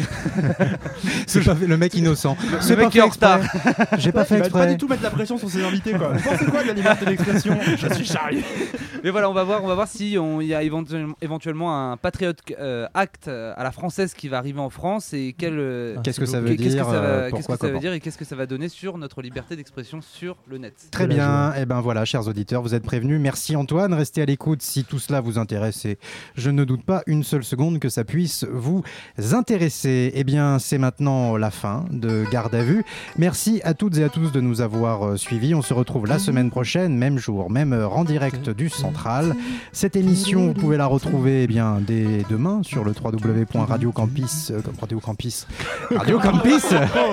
C'est pas fait- le mec innocent. Le C'est mec pas qui est fait en retard. exprès. J'ai pas Ouais, fait il va exprès. pas du tout mettre la pression sur ses invités quoi. Vous pensez quoi de la liberté d'expression? Je suis Charlie. Mais voilà, on va voir, on va voir si on- il y a éventuellement, éventuellement un Patriot euh, Act euh, à la française qui va arriver en France et quel, euh, Qu'est-ce que ça veut qu'est-ce que dire, ça va- euh, qu'est-ce que pourquoi, ça veut comment dire et qu'est-ce que ça va donner sur notre liberté d'expression sur le net. Très bien, et ben voilà, chers auditeurs, vous êtes prévenus. Merci Antoine, restez à l'écoute si tout cela vous intéresse. Et je ne doute pas une seule seconde que ça puisse vous intéresser. Eh bien, c'est maintenant la fin de Garde à vue. Merci à toutes et à tous de nous avoir euh, suivis. On se retrouve la semaine prochaine, même jour, même heure, en direct du Central. Cette émission, vous pouvez la retrouver eh bien dès demain sur le w w w point radio campus euh, Radio Campus Radio Campus.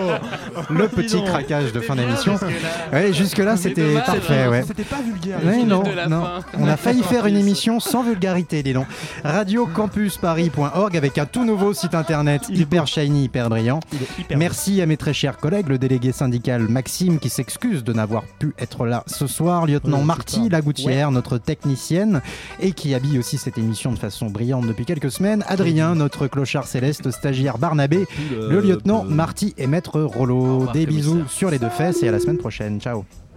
Le petit craquage de fin d'émission. Ouais, jusque-là, c'était dommage, parfait. Ouais. C'était pas vulgaire. Ouais, non, De la non. fin. On a failli faire une émission sans vulgarité, dis donc. radio campus paris point org avec un tout nouveau site internet hyper shiny, hyper brillant. Merci à mes très chers collègues, le délégué syndical Maxime qui s'excuse de n'avoir pu être là ce soir, lieutenant Ouais, Marty c'est ça. Lagoutière, notre technicienne, et qui habille aussi cette émission de façon brillante depuis quelques semaines, Adrien, notre clochard céleste, stagiaire Barnabé, le lieutenant Marty et maître Rollo. Des bisous sur les deux fesses et à la semaine prochaine. Ciao.